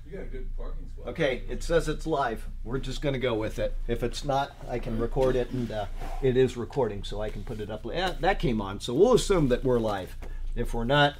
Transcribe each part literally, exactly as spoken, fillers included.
You got a good parking spot. Okay, it says it's live. We're just going to go with it. If it's not, I can record it, and uh, it is recording, so I can put it up. Yeah, that came on, so we'll assume that we're live. If we're not,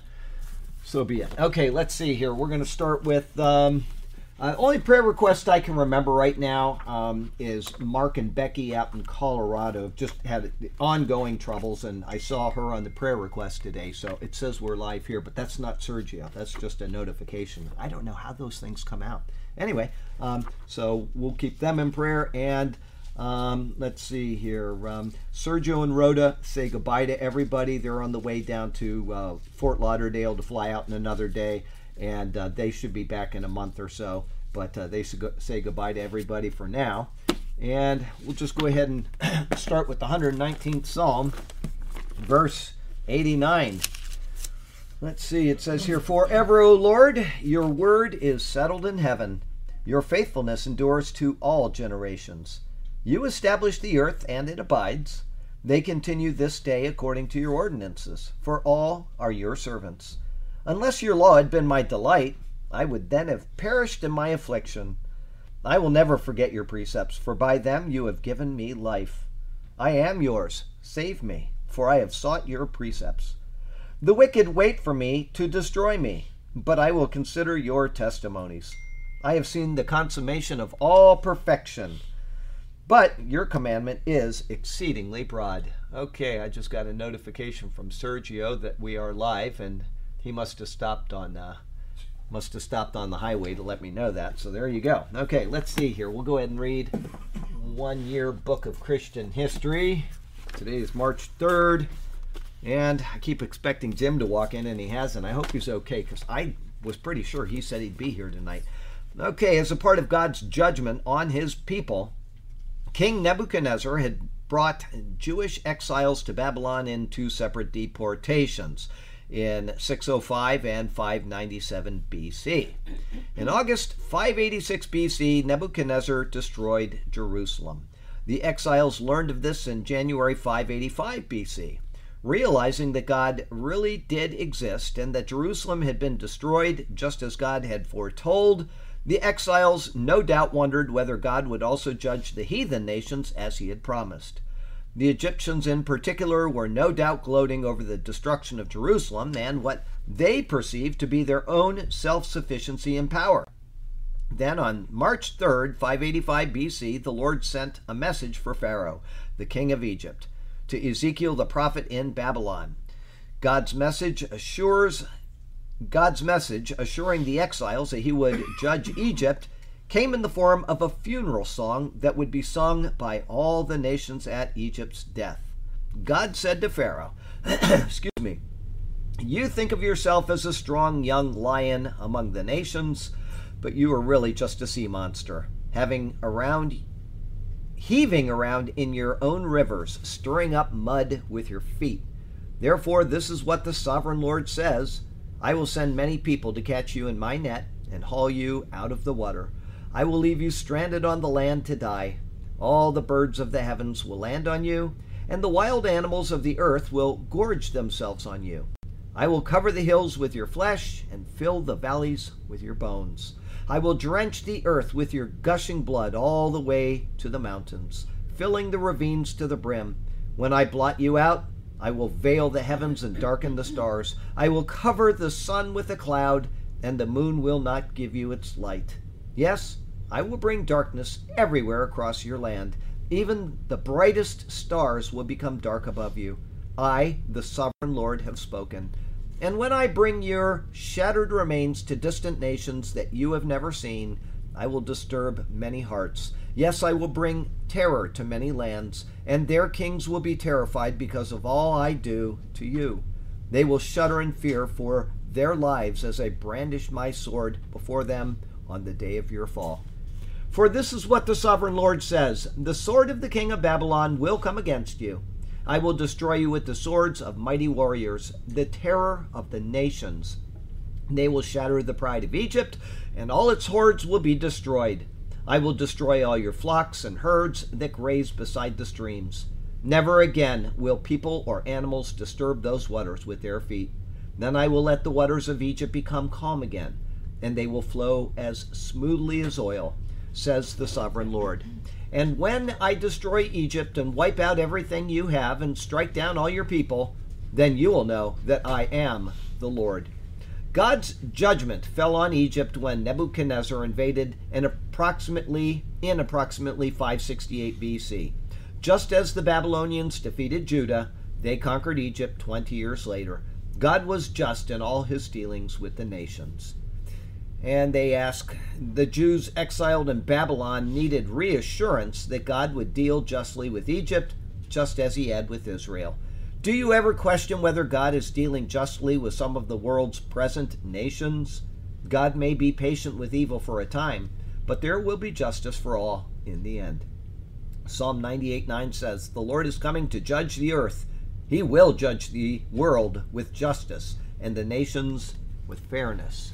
so be it. Okay, let's see here. We're going to start with um, uh, only prayer request I can remember right now um, is Mark and Becky out in Colorado. Just had ongoing troubles, and I saw her on the prayer request today. So it says we're live here, but that's not Sergio. That's just a notification. I don't know how those things come out. Anyway, um, so we'll keep them in prayer. And um, let's see here. Um, Sergio and Rhoda say goodbye to everybody. They're on the way down to uh, Fort Lauderdale to fly out in another day. And uh, they should be back in a month or so. But uh, they say goodbye to everybody for now. And we'll just go ahead and start with the one hundred nineteenth Psalm, verse eighty-nine. Let's see, it says here, "Forever, O Lord, your word is settled in heaven. Your faithfulness endures to all generations. You establish the earth, and it abides. They continue this day according to your ordinances, for all are your servants. Unless your law had been my delight, I would then have perished in my affliction. I will never forget your precepts, for by them you have given me life. I am yours. Save me, for I have sought your precepts. The wicked wait for me to destroy me, but I will consider your testimonies. I have seen the consummation of all perfection, but your commandment is exceedingly broad." Okay, I just got a notification from Sergio that we are live, and he must have stopped on uh, must have stopped on the highway to let me know that. So there you go. Okay, let's see here. We'll go ahead and read One Year Book of Christian History. Today is March third. And I keep expecting Jim to walk in, and he hasn't. I hope he's okay, because I was pretty sure he said he'd be here tonight. Okay, as a part of God's judgment on his people, King Nebuchadnezzar had brought Jewish exiles to Babylon in two separate deportations in six oh five and five ninety-seven B C. In August five eighty-six B C, Nebuchadnezzar destroyed Jerusalem. The exiles learned of this in January five eighty-five B C. Realizing that God really did exist and that Jerusalem had been destroyed just as God had foretold, the exiles no doubt wondered whether God would also judge the heathen nations as he had promised. The Egyptians in particular were no doubt gloating over the destruction of Jerusalem and what they perceived to be their own self-sufficiency and power. Then on March third, five eighty-five B C, the Lord sent a message for Pharaoh, the king of Egypt, to Ezekiel the prophet in Babylon. God's message assures God's message assuring the exiles that he would judge Egypt came in the form of a funeral song that would be sung by all the nations at Egypt's death. God said to Pharaoh, excuse me, "You think of yourself as a strong young lion among the nations, but you are really just a sea monster, having around heaving around in your own rivers, stirring up mud with your feet. Therefore, this is what the sovereign Lord says: I will send many people to catch you in my net and haul you out of the water. I will leave you stranded on the land to die. All the birds of the heavens will land on you, and the wild animals of the earth will gorge themselves on you. I will cover the hills with your flesh and fill the valleys with your bones. I will drench the earth with your gushing blood all the way to the mountains, filling the ravines to the brim. When I blot you out, I will veil the heavens and darken the stars. I will cover the sun with a cloud, and the moon will not give you its light. Yes, I will bring darkness everywhere across your land. Even the brightest stars will become dark above you. I, the sovereign Lord, have spoken. And when I bring your shattered remains to distant nations that you have never seen, I will disturb many hearts. Yes, I will bring terror to many lands, and their kings will be terrified because of all I do to you. They will shudder in fear for their lives as I brandish my sword before them on the day of your fall. For this is what the sovereign Lord says: the sword of the king of Babylon will come against you. I will destroy you with the swords of mighty warriors, the terror of the nations. They will shatter the pride of Egypt, and all its hordes will be destroyed. I will destroy all your flocks and herds that graze beside the streams. Never again will people or animals disturb those waters with their feet. Then I will let the waters of Egypt become calm again. and they will flow as smoothly as oil, says the sovereign Lord. And when I destroy Egypt and wipe out everything you have and strike down all your people, then you will know that I am the Lord. God's judgment fell on Egypt when Nebuchadnezzar invaded in approximately in approximately five sixty-eight B C. Just as the Babylonians defeated Judah, they conquered Egypt twenty years later. God was just in all his dealings with the nations. And they ask, the Jews exiled in Babylon needed reassurance that God would deal justly with Egypt, just as he had with Israel. Do you ever question whether God is dealing justly with some of the world's present nations? God may be patient with evil for a time, but there will be justice for all in the end. Psalm ninety-eight nine says, the Lord is coming to judge the earth. He will judge the world with justice and the nations with fairness.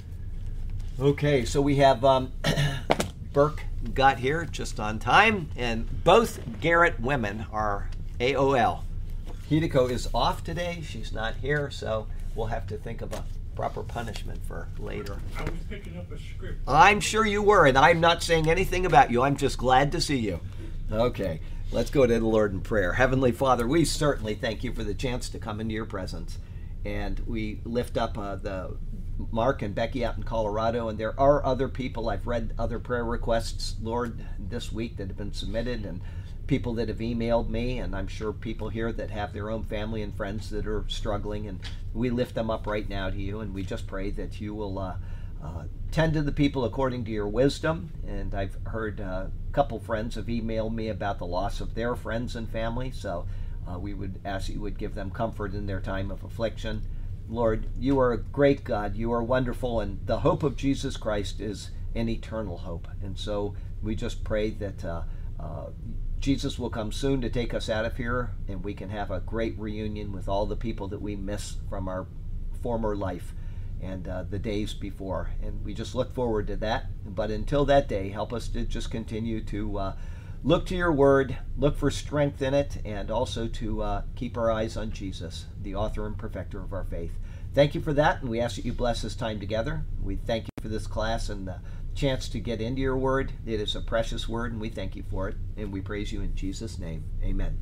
Okay, so we have um, Burke got here just on time, and both Garrett women are A O L. Hideko is off today. She's not here, so we'll have to think of a proper punishment for later. I was picking up a script. I'm sure you were, and I'm not saying anything about you. I'm just glad to see you. Okay, let's go to the Lord in prayer. Heavenly Father, we certainly thank you for the chance to come into your presence. And we lift up uh, the Mark and Becky out in Colorado, and there are other people. I've read other prayer requests, Lord, this week that have been submitted, and people that have emailed me, and I'm sure people here that have their own family and friends that are struggling, and we lift them up right now to you, and we just pray that you will uh, uh, tend to the people according to your wisdom. And I've heard uh, a couple friends have emailed me about the loss of their friends and family, so uh, we would ask you would give them comfort in their time of affliction. Lord, you are a great God, you are wonderful, and the hope of Jesus Christ is an eternal hope. And so we just pray that uh, uh, Jesus will come soon to take us out of here, and we can have a great reunion with all the people that we miss from our former life and uh, the days before. And we just look forward to that. But until that day, help us to just continue to uh, look to your word, look for strength in it, and also to uh, keep our eyes on Jesus, the author and perfecter of our faith. Thank you for that, and we ask that you bless this time together. We thank you for this class and the chance to get into your word. It is a precious word, and we thank you for it, and we praise you in Jesus' name. Amen.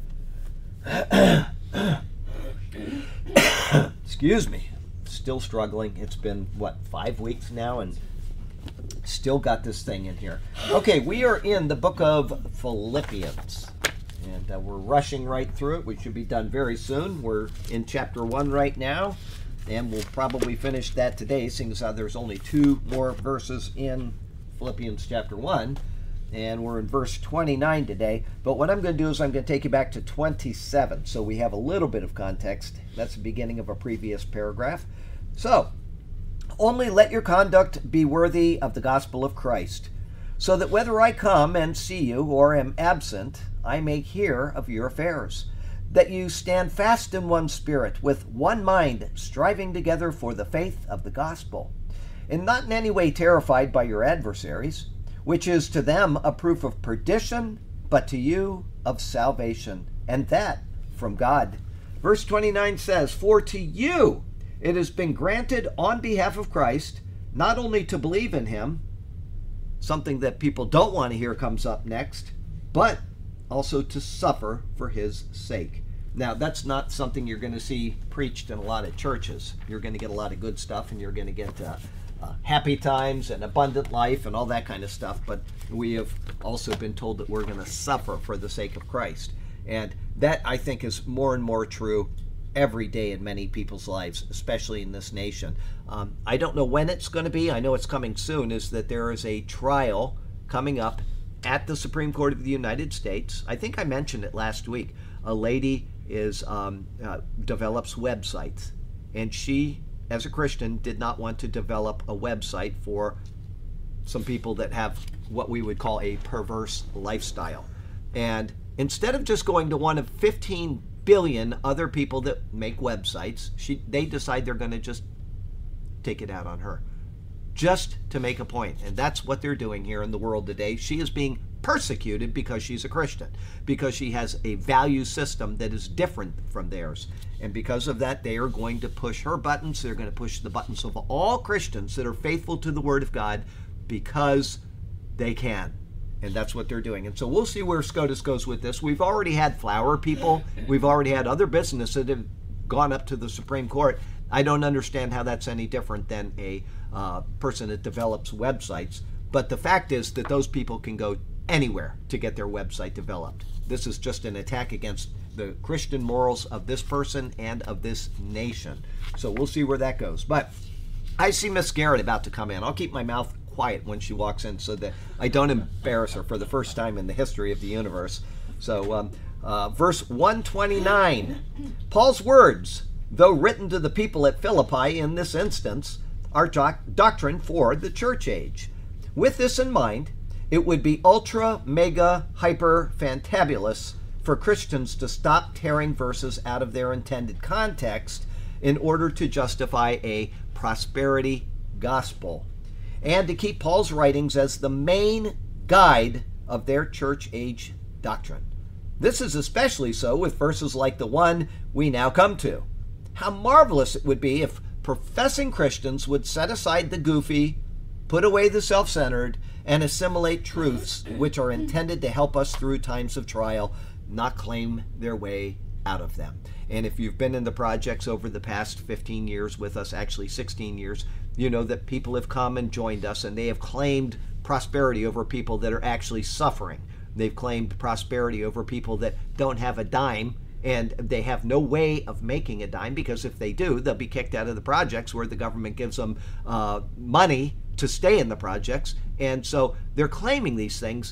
Excuse me. Still struggling. It's been, what, five weeks now, and still got this thing in here. Okay, we are in the book of Philippians, and uh, we're rushing right through it. We should be done very soon. We're in chapter one right now, and we'll probably finish that today, seeing as how there's only two more verses in Philippians chapter one, and we're in verse twenty-nine today. But what I'm going to do is I'm going to take you back to twenty-seven, so we have a little bit of context. That's the beginning of a previous paragraph. So, only let your conduct be worthy of the gospel of Christ, so that whether I come and see you or am absent, I may hear of your affairs, that you stand fast in one spirit, with one mind, striving together for the faith of the gospel, and not in any way terrified by your adversaries, which is to them a proof of perdition, but to you of salvation, and that from God. Verse twenty-nine says, for to you it has been granted on behalf of Christ, not only to believe in him, something that people don't want to hear comes up next, but also to suffer for his sake. Now, that's not something you're going to see preached in a lot of churches. You're going to get a lot of good stuff, and you're going to get uh, uh, happy times and abundant life and all that kind of stuff, but we have also been told that we're going to suffer for the sake of Christ. And that, I think, is more and more true every day in many people's lives, especially in this nation. Um, I don't know when it's going to be. I know it's coming soon, is that there is a trial coming up at the Supreme Court of the United States. I think I mentioned it last week. A lady is um, uh, develops websites, and she, as a Christian, did not want to develop a website for some people that have what we would call a perverse lifestyle. And instead of just going to one of fifteen billion other people that make websites, she they decide they're going to just take it out on her, just to make a point. And that's what they're doing here in the world today. She is being persecuted because she's a Christian, because she has a value system that is different from theirs. And because of that, they are going to push her buttons. They're going to push the buttons of all Christians that are faithful to the Word of God because they can. And that's what they're doing. And so we'll see where SCOTUS goes with this. We've already had flower people. We've already had other businesses that have gone up to the Supreme Court. I don't understand how that's any different than a uh, person that develops websites. But the fact is that those people can go anywhere to get their website developed. This is just an attack against the Christian morals of this person and of this nation. So we'll see where that goes. But I see Miss Garrett about to come in. I'll keep my mouth quiet when she walks in so that I don't embarrass her for the first time in the history of the universe. So um, uh, verse one twenty-nine, Paul's words, though written to the people at Philippi in this instance, are doc- doctrine for the church age. With this in mind, it would be ultra, mega, hyper, fantabulous for Christians to stop tearing verses out of their intended context in order to justify a prosperity gospel, and to keep Paul's writings as the main guide of their church age doctrine. This is especially so with verses like the one we now come to. How marvelous it would be if professing Christians would set aside the goofy, put away the self-centered, and assimilate truths which are intended to help us through times of trial, not claim their way out of them. And if you've been in the projects over the past fifteen years with us, actually sixteen years, you know that people have come and joined us and they have claimed prosperity over people that are actually suffering. They've claimed prosperity over people that don't have a dime, and they have no way of making a dime, because if they do, they'll be kicked out of the projects where the government gives them uh, money to stay in the projects. And so they're claiming these things.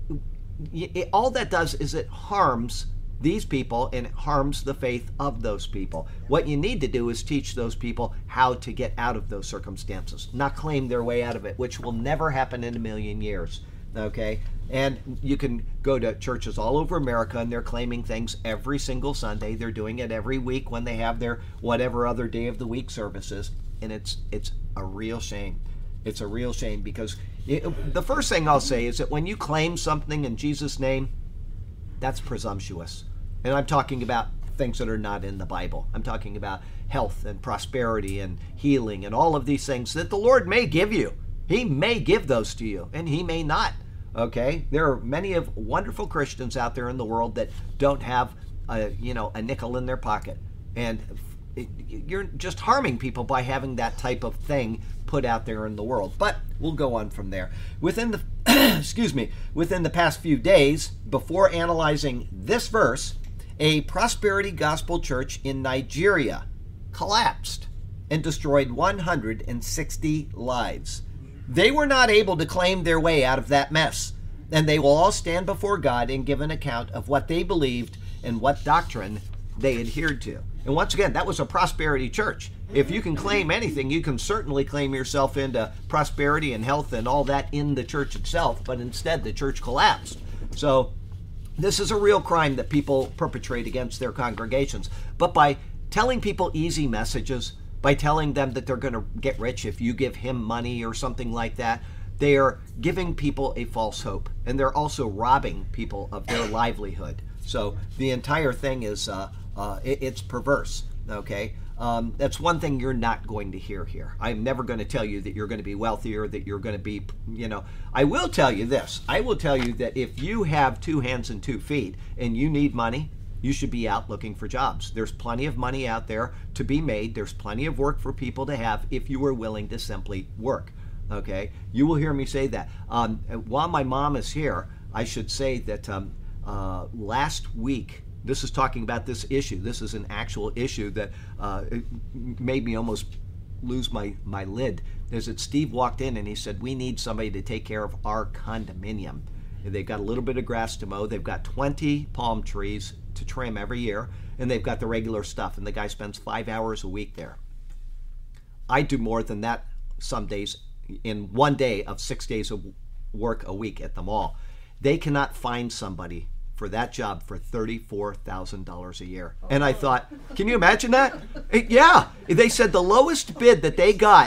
It, all that does is it harms these people, and it harms the faith of those people. What you need to do is teach those people how to get out of those circumstances, not claim their way out of it, which will never happen in a million years. Okay? And you can go to churches all over America, and they're claiming things every single Sunday. They're doing it every week when they have their whatever other day of the week services. And it's it's a real shame. It's a real shame, because it, the first thing I'll say is that when you claim something in Jesus' name, that's presumptuous. And I'm talking about things that are not in the Bible. I'm talking about health and prosperity and healing and all of these things that the Lord may give you. He may give those to you, and he may not. Okay? There are many of wonderful Christians out there in the world that don't have a, you know, a nickel in their pocket. And it, you're just harming people by having that type of thing put out there in the world. But we'll go on from there. Within the excuse me, within the past few days, before analyzing this verse, a prosperity gospel church in Nigeria collapsed and destroyed one hundred sixty lives. They were not able to claim their way out of that mess, and they will all stand before God and give an account of what they believed and what doctrine they adhered to. And once again, that was a prosperity church. If you can claim anything, you can certainly claim yourself into prosperity and health and all that in the church itself, but instead the church collapsed. So this is a real crime that people perpetrate against their congregations. But by telling people easy messages, by telling them that they're going to get rich if you give him money or something like that, they are giving people a false hope. And they're also robbing people of their livelihood. So the entire thing is, uh, uh, it, it's perverse, okay? Um, that's one thing you're not going to hear here. I'm never going to tell you that you're going to be wealthier, that you're going to be, you know. I will tell you this. I will tell you that if you have two hands and two feet and you need money, you should be out looking for jobs. There's plenty of money out there to be made. There's plenty of work for people to have if you are willing to simply work, okay? You will hear me say that. Um, while my mom is here, I should say that um, uh, last week, this is talking about this issue. This is an actual issue that uh, it made me almost lose my, my lid. Is that Steve walked in and he said, we need somebody to take care of our condominium. And they've got a little bit of grass to mow. They've got twenty palm trees to trim every year. And they've got the regular stuff. And the guy spends five hours a week there. I do more than that some days in one day of six days of work a week at the mall. They cannot find somebody for that job for thirty-four thousand dollars a year. And I thought, can you imagine that? It, yeah. They said the lowest bid that they got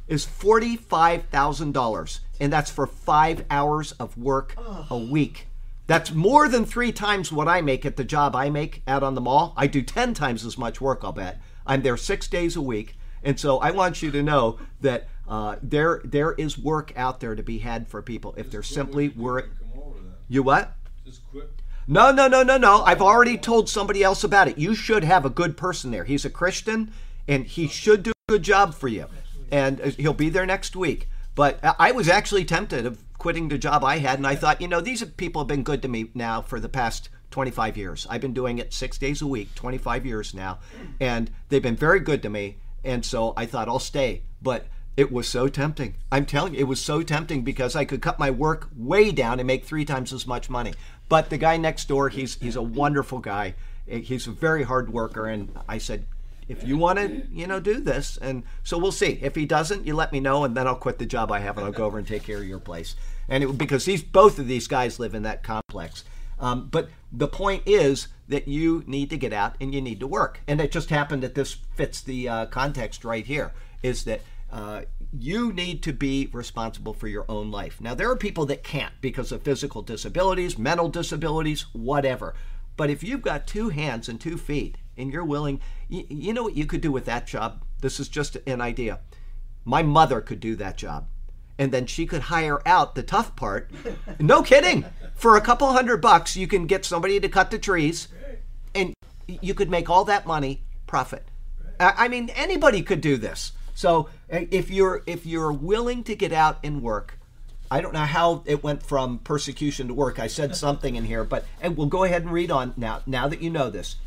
is forty-five thousand dollars, and that's for five hours of work a week. That's more than three times what I make at the job I make out on the mall. I do ten times as much work, I'll bet. I'm there six days a week. And so I want you to know that uh, there there is work out there to be had for people if they're simply work. You what? Just quit. No, no, no, no, no. I've already told somebody else about it. You should have a good person there. He's a Christian, and he should do a good job for you. And he'll be there next week. But I was actually tempted of quitting the job I had, and I thought, you know, these people have been good to me now for the past twenty-five years. I've been doing it six days a week, twenty-five years now, and they've been very good to me. And so I thought I'll stay. But it was so tempting. I'm telling you, it was so tempting because I could cut my work way down and make three times as much money. But the guy next door, he's he's a wonderful guy. He's a very hard worker. And I said, if you want to, you know, do this. And so we'll see. If he doesn't, you let me know, and then I'll quit the job I have and I'll go over and take care of your place. And it, because these both of these guys live in that complex. Um, but the point is that you need to get out and you need to work. And it just happened that this fits the uh, context right here, is that uh, you need to be responsible for your own life. Now, there are people that can't because of physical disabilities, mental disabilities, whatever. But if you've got two hands and two feet and you're willing, you, you know what you could do with that job? This is just an idea. My mother could do that job. And then she could hire out the tough part. No kidding. For a couple hundred bucks, you can get somebody to cut the trees, and you could make all that money profit. I mean, anybody could do this. So if you're if you're willing to get out and work, I don't know how it went from persecution to work. I said something in here, but and we'll go ahead and read on now. Now that you know this,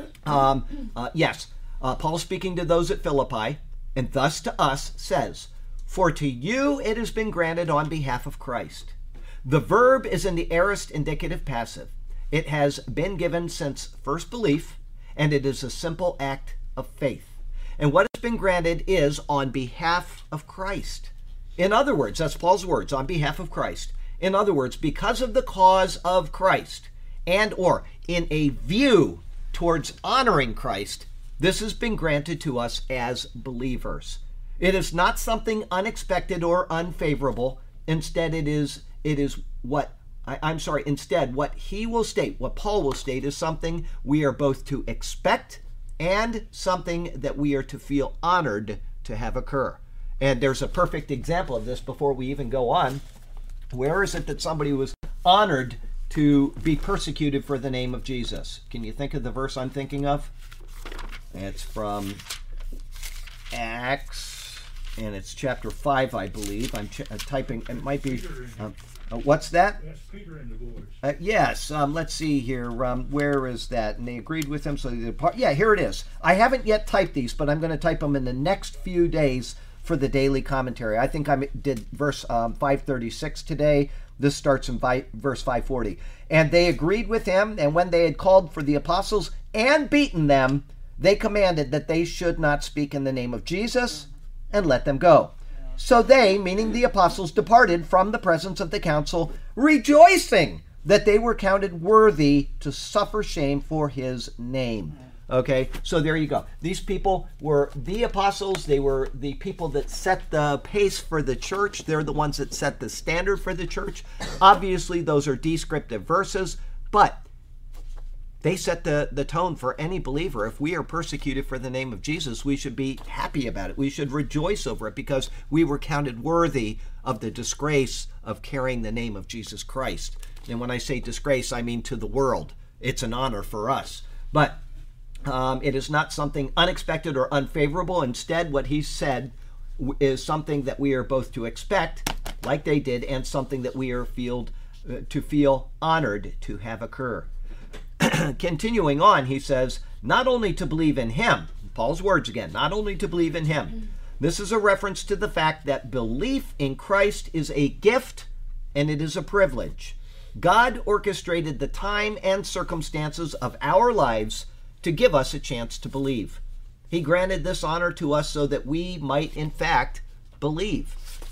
um, uh, yes, uh, Paul speaking to those at Philippi, and thus to us says, "For to you it has been granted on behalf of Christ." The verb is in the aorist indicative passive. It has been given since first belief, and it is a simple act of faith. And what has been granted is on behalf of Christ. In other words, that's Paul's words, on behalf of Christ. In other words, because of the cause of Christ, and or in a view towards honoring Christ, this has been granted to us as believers. It is not something unexpected or unfavorable. Instead, it is it is what, I, I'm sorry, instead, what he will state, what Paul will state, is something we are both to expect and something that we are to feel honored to have occur. And there's a perfect example of this before we even go on. Where is it that somebody was honored to be persecuted for the name of Jesus? Can you think of the verse I'm thinking of? It's from Acts, and it's chapter five, I believe. I'm ch- uh, typing, it might be, uh, uh, what's that? That's Peter and the boys. Uh, yes, um, let's see here. Um, where is that? And they agreed with him, so they depart. Yeah, here it is. I haven't yet typed these, but I'm going to type them in the next few days for the daily commentary. I think I did verse um, five thirty-six today. This starts in vi- verse five forty. And they agreed with him, and when they had called for the apostles and beaten them, they commanded that they should not speak in the name of Jesus, and let them go. So they, meaning the apostles, departed from the presence of the council, rejoicing that they were counted worthy to suffer shame for his name. Okay, so there you go. These people were the apostles. They were the people that set the pace for the church. They're the ones that set the standard for the church. Obviously, those are descriptive verses, but they set the, the tone for any believer. If we are persecuted for the name of Jesus, we should be happy about it. We should rejoice over it because we were counted worthy of the disgrace of carrying the name of Jesus Christ. And when I say disgrace, I mean to the world. It's an honor for us. But um, it is not something unexpected or unfavorable. Instead, what he said is something that we are both to expect, like they did, and something that we are feel, uh, to feel honored to have occur. Continuing on, he says, not only to believe in him, Paul's words again, not only to believe in him. This is a reference to the fact that belief in Christ is a gift and it is a privilege. God orchestrated the time and circumstances of our lives to give us a chance to believe. He granted this honor to us so that we might, in fact, believe.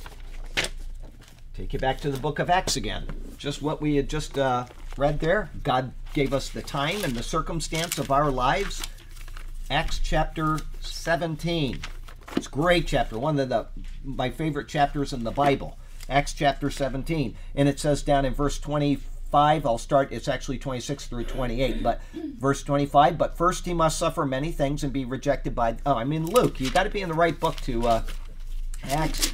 Take you back to the book of Acts again. Just what we had just uh, read there. God gave us the time and the circumstance of our lives. Acts chapter seventeen. It's a great chapter, one of the my favorite chapters in the Bible, Acts chapter seventeen. And it says down in verse twenty-five, I'll start, it's actually twenty-six through twenty-eight, but verse twenty-five, but first he must suffer many things and be rejected by, oh, I mean, Luke, you got to be in the right book to, uh, Acts.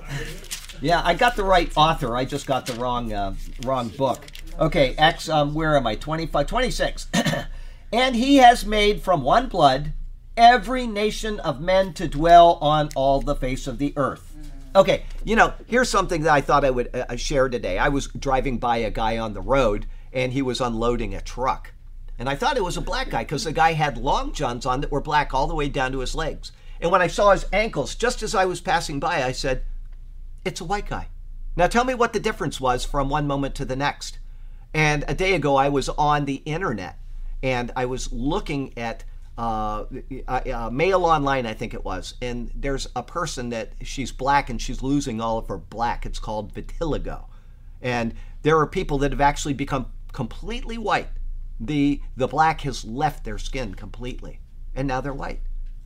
Yeah, I got the right author. I just got the wrong uh, wrong book. Okay, Acts, um, where am I? twenty-five, twenty-six. And he has made from one blood every nation of men to dwell on all the face of the earth. Okay, you know, here's something that I thought I would uh, share today. I was driving by a guy on the road, and he was unloading a truck. And I thought it was a black guy because the guy had long johns on that were black all the way down to his legs. And when I saw his ankles, just as I was passing by, I said, it's a white guy. Now tell me what the difference was from one moment to the next. And a day ago, I was on the internet, and I was looking at uh, uh, Mail Online, I think it was, and there's a person that she's black and she's losing all of her black. It's called vitiligo. And there are people that have actually become completely white. The, the black has left their skin completely, and now they're white.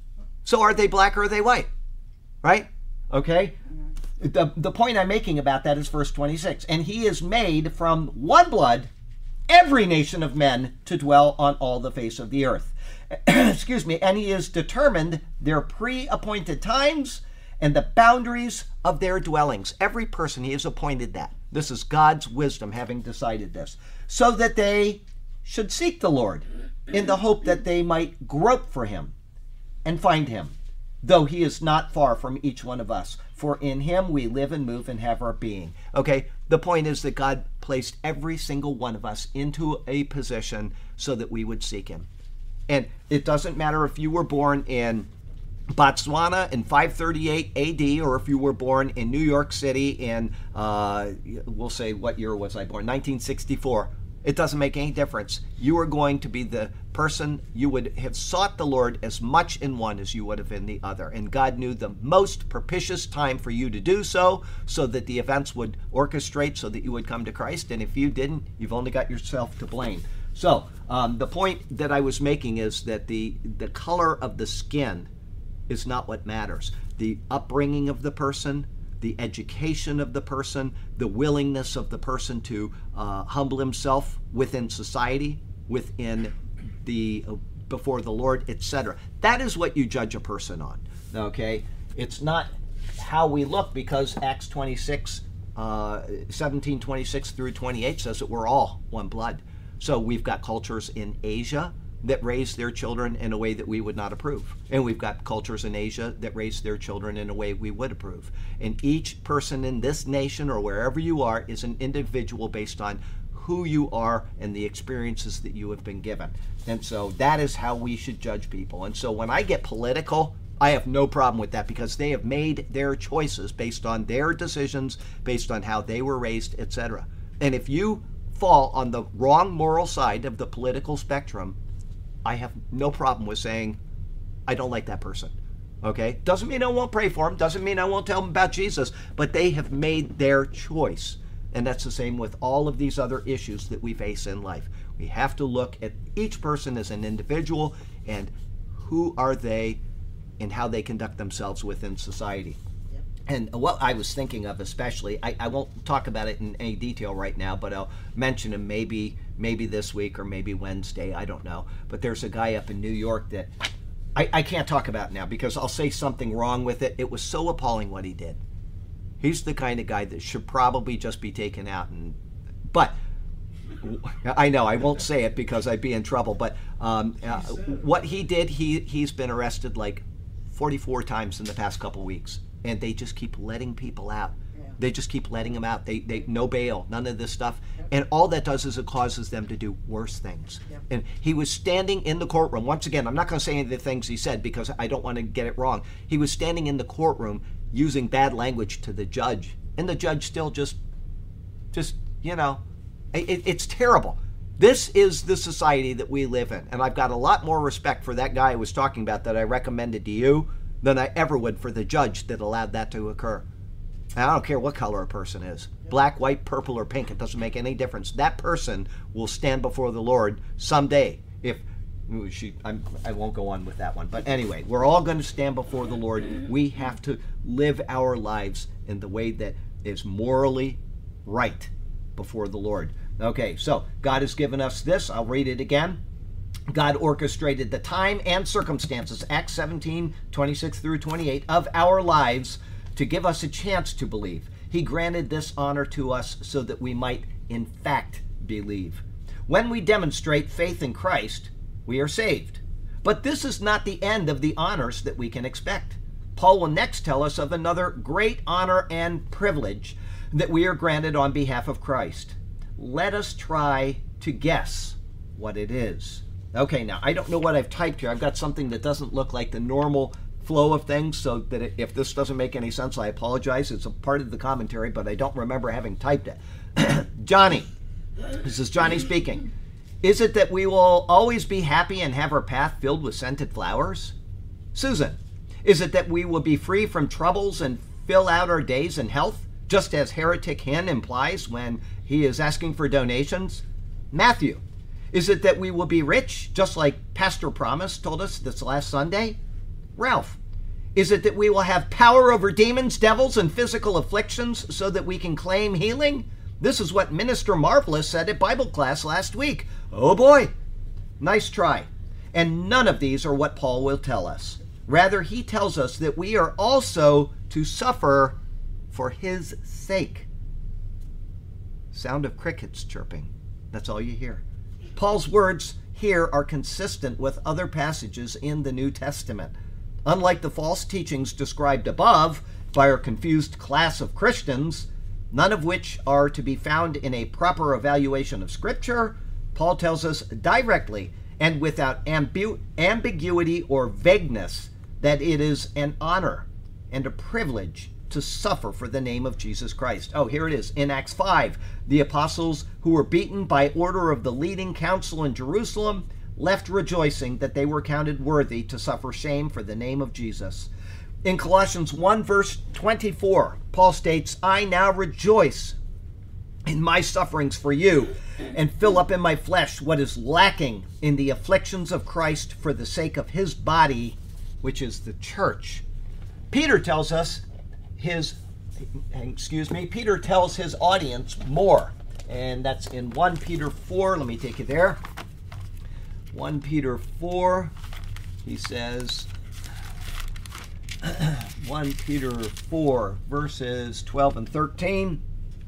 So are they black or are they white? Right? Okay? The, the point I'm making about that is verse twenty-six. And he is made from one blood every nation of men to dwell on all the face of the earth. Excuse me. And he has determined their pre-appointed times and the boundaries of their dwellings. Every person, he has appointed that. This is God's wisdom having decided this. So that they should seek the Lord in the hope that they might grope for him and find him, though he is not far from each one of us. For in him we live and move and have our being. Okay, the point is that God placed every single one of us into a position so that we would seek him. And it doesn't matter if you were born in Botswana in five thirty-eight A D or if you were born in New York City in, uh, we'll say, what year was I born? nineteen sixty-four. It doesn't make any difference. You are going to be the person, you would have sought the Lord as much in one as you would have in the other. And God knew the most propitious time for you to do so, so that the events would orchestrate so that you would come to Christ. And if you didn't, you've only got yourself to blame. So um, the point that I was making is that the, the color of the skin is not what matters. The upbringing of the person, the education of the person, the willingness of the person to uh, humble himself within society, within the uh, before the Lord, et cetera. That is what you judge a person on. Okay, it's not how we look, because Acts twenty-six, uh, seventeen twenty-six through twenty-eight says that we're all one blood. So we've got cultures in Asia that raise their children in a way that we would not approve. And we've got cultures in Asia that raise their children in a way we would approve. And each person in this nation or wherever you are is an individual based on who you are and the experiences that you have been given. And so that is how we should judge people. And so when I get political, I have no problem with that, because they have made their choices based on their decisions, based on how they were raised, et cetera. And if you fall on the wrong moral side of the political spectrum, I have no problem with saying, I don't like that person. Okay? Doesn't mean I won't pray for them. Doesn't mean I won't tell them about Jesus. But they have made their choice. And that's the same with all of these other issues that we face in life. We have to look at each person as an individual and who are they and how they conduct themselves within society. Yep. And what I was thinking of especially, I, I won't talk about it in any detail right now, but I'll mention him maybe maybe this week or maybe Wednesday, I don't know. But there's a guy up in New York that I, I can't talk about now because I'll say something wrong with it. It was so appalling what he did. He's the kind of guy that should probably just be taken out. And but I know I won't say it because I'd be in trouble. But um, uh, what he did, he he's been arrested like forty-four times in the past couple weeks, and they just keep letting people out. They just keep letting them out. They, they no bail, none of this stuff. Yep. And all that does is it causes them to do worse things. Yep. And he was standing in the courtroom. Once again, I'm not going to say any of the things he said because I don't want to get it wrong. He was standing in the courtroom using bad language to the judge. And the judge still just, just you know, it, it's terrible. This is the society that we live in. And I've got a lot more respect for that guy I was talking about that I recommended to you than I ever would for the judge that allowed that to occur. And I don't care what color a person is. Black, white, purple, or pink. It doesn't make any difference. That person will stand before the Lord someday. If She, I'm, I won't go on with that one. But anyway, we're all going to stand before the Lord. We have to live our lives in the way that is morally right before the Lord. Okay, so God has given us this. I'll read it again. God orchestrated the time and circumstances, Acts seventeen, twenty-six through twenty-eight, of our lives to give us a chance to believe. He granted this honor to us so that we might, in fact, believe. When we demonstrate faith in Christ, we are saved. But this is not the end of the honors that we can expect. Paul will next tell us of another great honor and privilege that we are granted on behalf of Christ. Let us try to guess what it is. Okay, now, I don't know what I've typed here. I've got something that doesn't look like the normal flow of things, so that if this doesn't make any sense, I apologize. It's a part of the commentary, but I don't remember having typed it. Johnny, this is Johnny speaking. Is it that we will always be happy and have our path filled with scented flowers? Susan, is it that we will be free from troubles and fill out our days in health, just as Heretic Hen implies when he is asking for donations? Matthew, is it that we will be rich, just like Pastor Promise told us this last Sunday? Ralph, is it that we will have power over demons, devils, and physical afflictions so that we can claim healing? This is what Minister Marvelous said at Bible class last week. Oh boy, nice try. And none of these are what Paul will tell us. Rather, he tells us that we are also to suffer for his sake. Sound of crickets chirping. That's all you hear. Paul's words here are consistent with other passages in the New Testament. Unlike the false teachings described above by our confused class of Christians, none of which are to be found in a proper evaluation of Scripture, Paul tells us directly and without ambu- ambiguity or vagueness that it is an honor and a privilege to suffer for the name of Jesus Christ. Oh, here it is. In Acts five, the apostles who were beaten by order of the leading council in Jerusalem left rejoicing that they were counted worthy to suffer shame for the name of Jesus. In Colossians one, verse twenty-four, Paul states, I now rejoice in my sufferings for you, and fill up in my flesh what is lacking in the afflictions of Christ for the sake of his body, which is the church. Peter tells us his, excuse me, Peter tells his audience more, and that's in First Peter four. Let me take you there. First Peter four, he says, First Peter four, verses twelve and thirteen.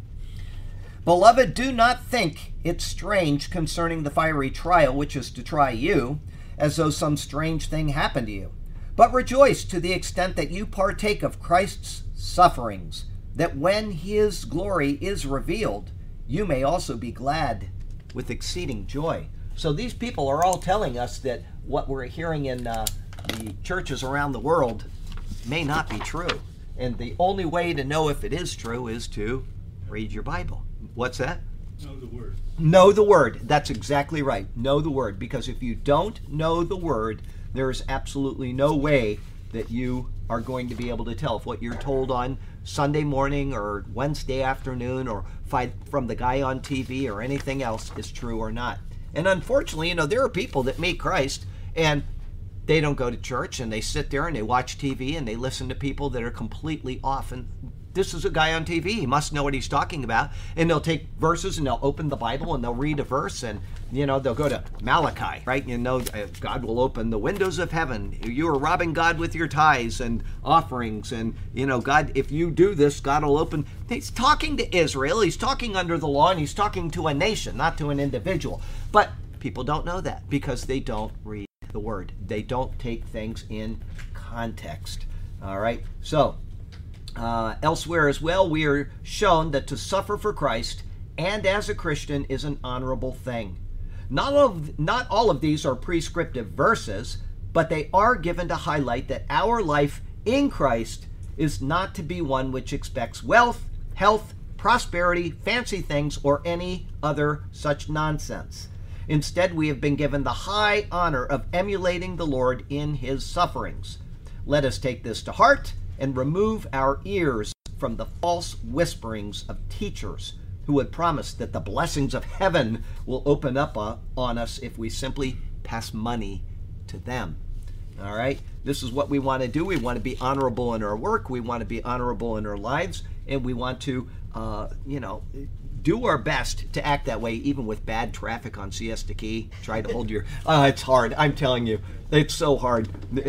Beloved, do not think it strange concerning the fiery trial which is to try you, as though some strange thing happened to you. But rejoice to the extent that you partake of Christ's sufferings, that when his glory is revealed, you may also be glad with exceeding joy. So these people are all telling us that what we're hearing in uh, the churches around the world may not be true. And the only way to know if it is true is to read your Bible. What's that? Know the Word. Know the Word. That's exactly right. Know the Word. Because if you don't know the Word, there is absolutely no way that you are going to be able to tell if what you're told on Sunday morning or Wednesday afternoon or from the guy on T V or anything else is true or not. And unfortunately, you know, there are people that meet Christ and they don't go to church and they sit there and they watch T V and they listen to people that are completely off. And this is a guy on T V. He must know what he's talking about. And they'll take verses and they'll open the Bible and they'll read a verse and, you know, they'll go to Malachi, right? You know, God will open the windows of heaven. You are robbing God with your tithes and offerings. And, you know, God, if you do this, God will open. He's talking to Israel. He's talking under the law and he's talking to a nation, not to an individual. But people don't know that because they don't read the Word. They don't take things in context. All right? So, Uh, elsewhere as well, we are shown that to suffer for Christ and as a Christian is an honorable thing. Not all of, not all of these are prescriptive verses, but they are given to highlight that our life in Christ is not to be one which expects wealth, health, prosperity, fancy things, or any other such nonsense. Instead, we have been given the high honor of emulating the Lord in his sufferings. Let us take this to heart and remove our ears from the false whisperings of teachers who would promise that the blessings of heaven will open up uh, on us if we simply pass money to them. All right? This is what we want to do. We want to be honorable in our work. We want to be honorable in our lives. And we want to, uh, you know, do our best to act that way, even with bad traffic on Siesta Key. Try to hold your... Uh, it's hard. I'm telling you. It's so hard.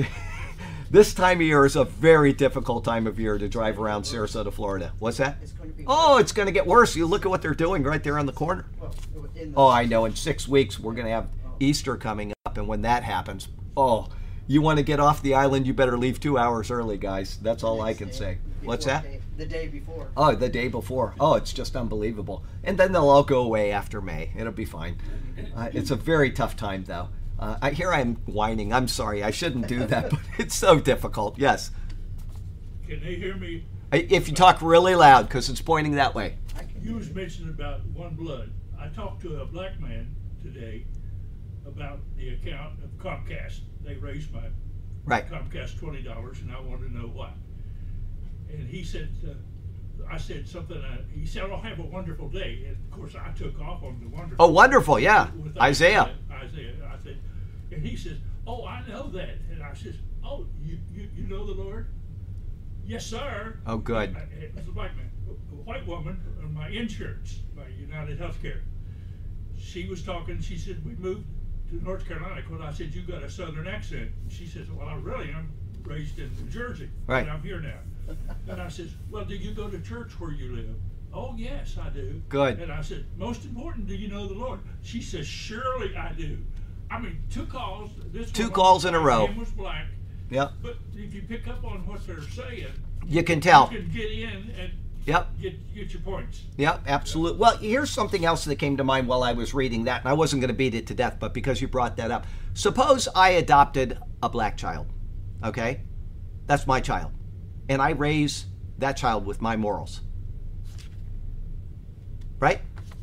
This time of year is a very difficult time of year to drive around Sarasota, Florida. What's that? It's going to be Oh, it's going to get worse. You look at what they're doing right there on the corner. well, in the, Oh, I know. In six weeks, we're going to have Easter coming up. And when that happens, oh, you want to get off the island, you better leave two hours early, guys. That's all I can day, say. before What's that? Day, the day before. Oh, the day before. Oh, it's just unbelievable. And then they'll all go away after May. It'll be fine. Uh, it's a very tough time, though. Uh, I, here I am whining. I'm sorry. I shouldn't do that, but it's so difficult. Yes. Can they hear me? I- If you talk really loud, because it's pointing that way. You was mentioning about one blood. I talked to a black man today about the account of Comcast. They raised my Right. Comcast twenty dollars, and I wanted to know why. And he said, uh, I said something. Uh, he said, "I'll have a wonderful day." And of course, I took off on the wonderful. Oh, wonderful. Yeah. with Isaiah. Isaiah. I said, and he says, "Oh, I know that." And I says, "Oh, you you, you know the Lord?" "Yes, sir." Oh, good. I, it was a black man, a, a white woman on my insurance, my United Healthcare. She was talking. She said, "We moved to North Carolina." Because I said, "You got a Southern accent." And she says, "Well, I really am raised in New Jersey, Right. and I'm here now." And I said, "Well, do you go to church where you live?" "Oh, yes, I do." Good. And I said, "Most important, do you know the Lord?" She says, "Surely I do." I mean, two calls. This Two one calls was in a black, row. Him was black. Yep. But if you pick up on what they're saying, You can tell. you can get in and Yep. get get your points. Yeah, absolutely. Well, here's something else that came to mind while I was reading that, and I wasn't going to beat it to death, but because you brought that up. Suppose I adopted a black child, okay? That's my child. And I raise that child with my morals. Right?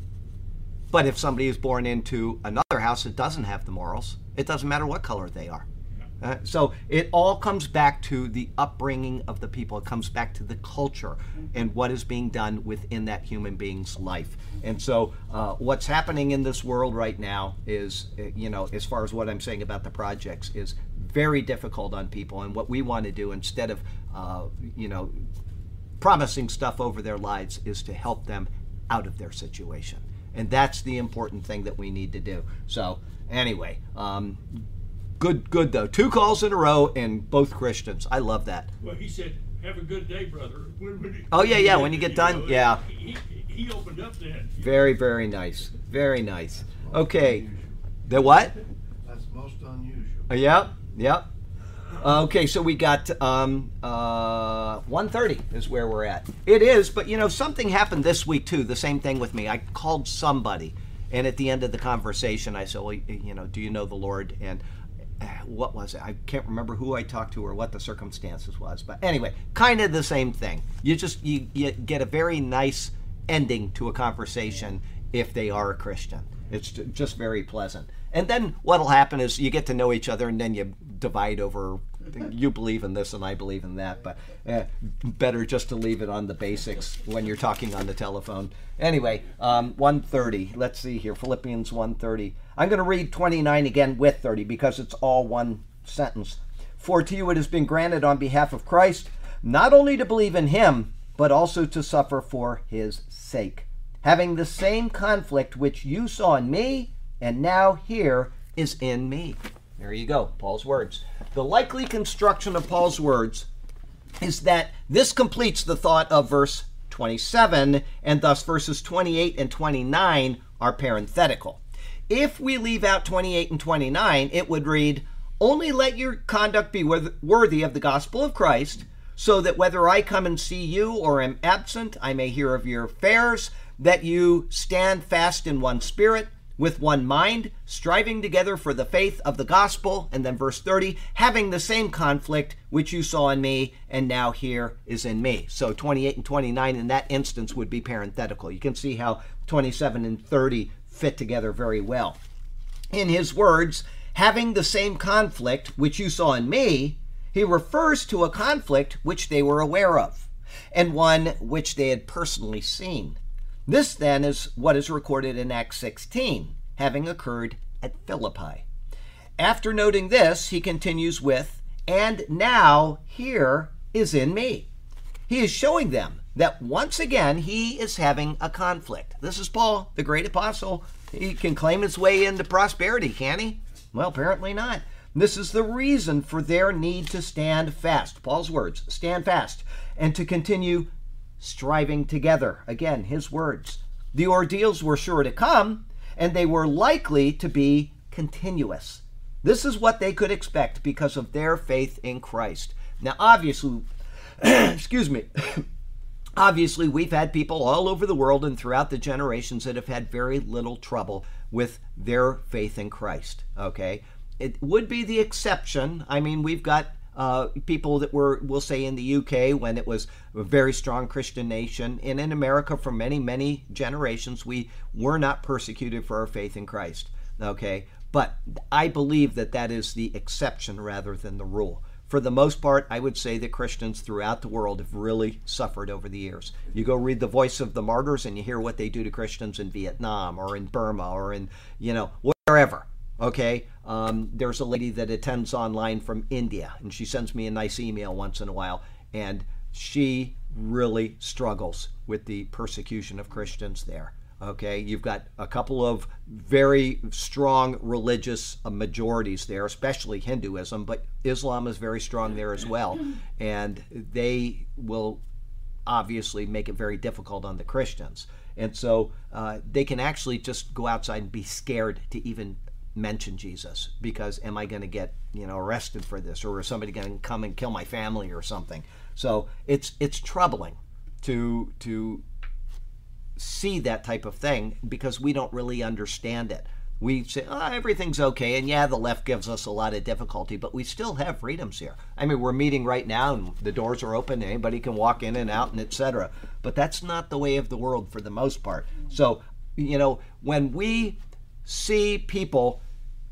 But if somebody is born into another house that doesn't have the morals, it doesn't matter what color they are. Uh, so it all comes back to the upbringing of the people. It comes back to the culture and what is being done within that human being's life. And so uh, what's happening in this world right now is, uh, you know, as far as what I'm saying about the projects, is very difficult on people. And what we want to do, instead of, uh, you know, promising stuff over their lives, is to help them out of their situation. And that's the important thing that we need to do. So anyway, um, Good, good though. Two calls in a row and both Christians. I love that. Well, he said, "Have a good day, brother." When, when he, Oh, yeah, yeah, when you get done, know, yeah. He, he, he opened up then. Very, very nice. Very nice. Okay. The what? That's most unusual. Uh, yep, yep. Uh, okay, so we got um, uh, one thirty is where we're at. It is, but you know, something happened this week too. The same thing with me. I called somebody, and at the end of the conversation, I said, well, you know, do you know the Lord? And what was it? I can't remember who I talked to or what the circumstances was. But anyway, kind of the same thing. You just, you, you get a very nice ending to a conversation if they are a Christian. It's just very pleasant. And then what'll happen is you get to know each other, and then you divide over, you believe in this and I believe in that. But eh, better just to leave it on the basics when you're talking on the telephone. Anyway, um, one thirty. Let's see here. Philippians one thirty. I'm going to read twenty-nine again with thirty because it's all one sentence. For to you it has been granted on behalf of Christ, not only to believe in him, but also to suffer for his sake, having the same conflict which you saw in me, and now here is in me. There you go, Paul's words. The likely construction of Paul's words is that this completes the thought of verse twenty-seven, and thus verses twenty-eight and twenty-nine are parenthetical. If we leave out twenty-eight and twenty-nine, it would read, only let your conduct be worthy of the gospel of Christ, so that whether I come and see you or am absent, I may hear of your affairs, that you stand fast in one spirit, with one mind, striving together for the faith of the gospel. And then verse thirty, having the same conflict which you saw in me, and now here is in me. So twenty-eight and twenty-nine in that instance would be parenthetical. You can see how twenty-seven and thirty fit together very well. In his words, having the same conflict which you saw in me, he refers to a conflict which they were aware of, and one which they had personally seen. This then is what is recorded in Acts sixteen, having occurred at Philippi. after noting this, he continues with, and now here is in me. He is showing them that once again he is having a conflict. This is Paul, the great apostle. He can claim his way into prosperity, can he? Well, apparently not. This is the reason for their need to stand fast. Paul's words, stand fast, and to continue striving together. Again, his words. The ordeals were sure to come, and they were likely to be continuous. This is what they could expect because of their faith in Christ. Now, obviously, excuse me, obviously we've had people all over the world and throughout the generations that have had very little trouble with their faith in Christ, okay? It would be the exception. I mean, we've got uh, people that were, we'll say in the U K when it was a very strong Christian nation, and in America for many, many generations, we were not persecuted for our faith in Christ, okay? But I believe that that is the exception rather than the rule. For the most part, I would say that Christians throughout the world have really suffered over the years. You go read The Voice of the Martyrs and you hear what they do to Christians in Vietnam or in Burma or in, you know, wherever, okay? Um, there's a lady that attends online from India, and she sends me a nice email once in a while, and she really struggles with the persecution of Christians there. Okay, you've got a couple of very strong religious majorities there, especially Hinduism, but Islam is very strong there as well. And they will obviously make it very difficult on the Christians. And so uh, they can actually just go outside and be scared to even mention Jesus because am I going to get, you know, arrested for this, or is somebody going to come and kill my family or something? So it's it's troubling to to see that type of thing because we don't really understand it. We say, oh, everything's okay, and yeah, the left gives us a lot of difficulty, but we still have freedoms here. I mean, we're meeting right now, and the doors are open, anybody can walk in and out, and et cetera. But that's not the way of the world for the most part. So, you know, when we see people,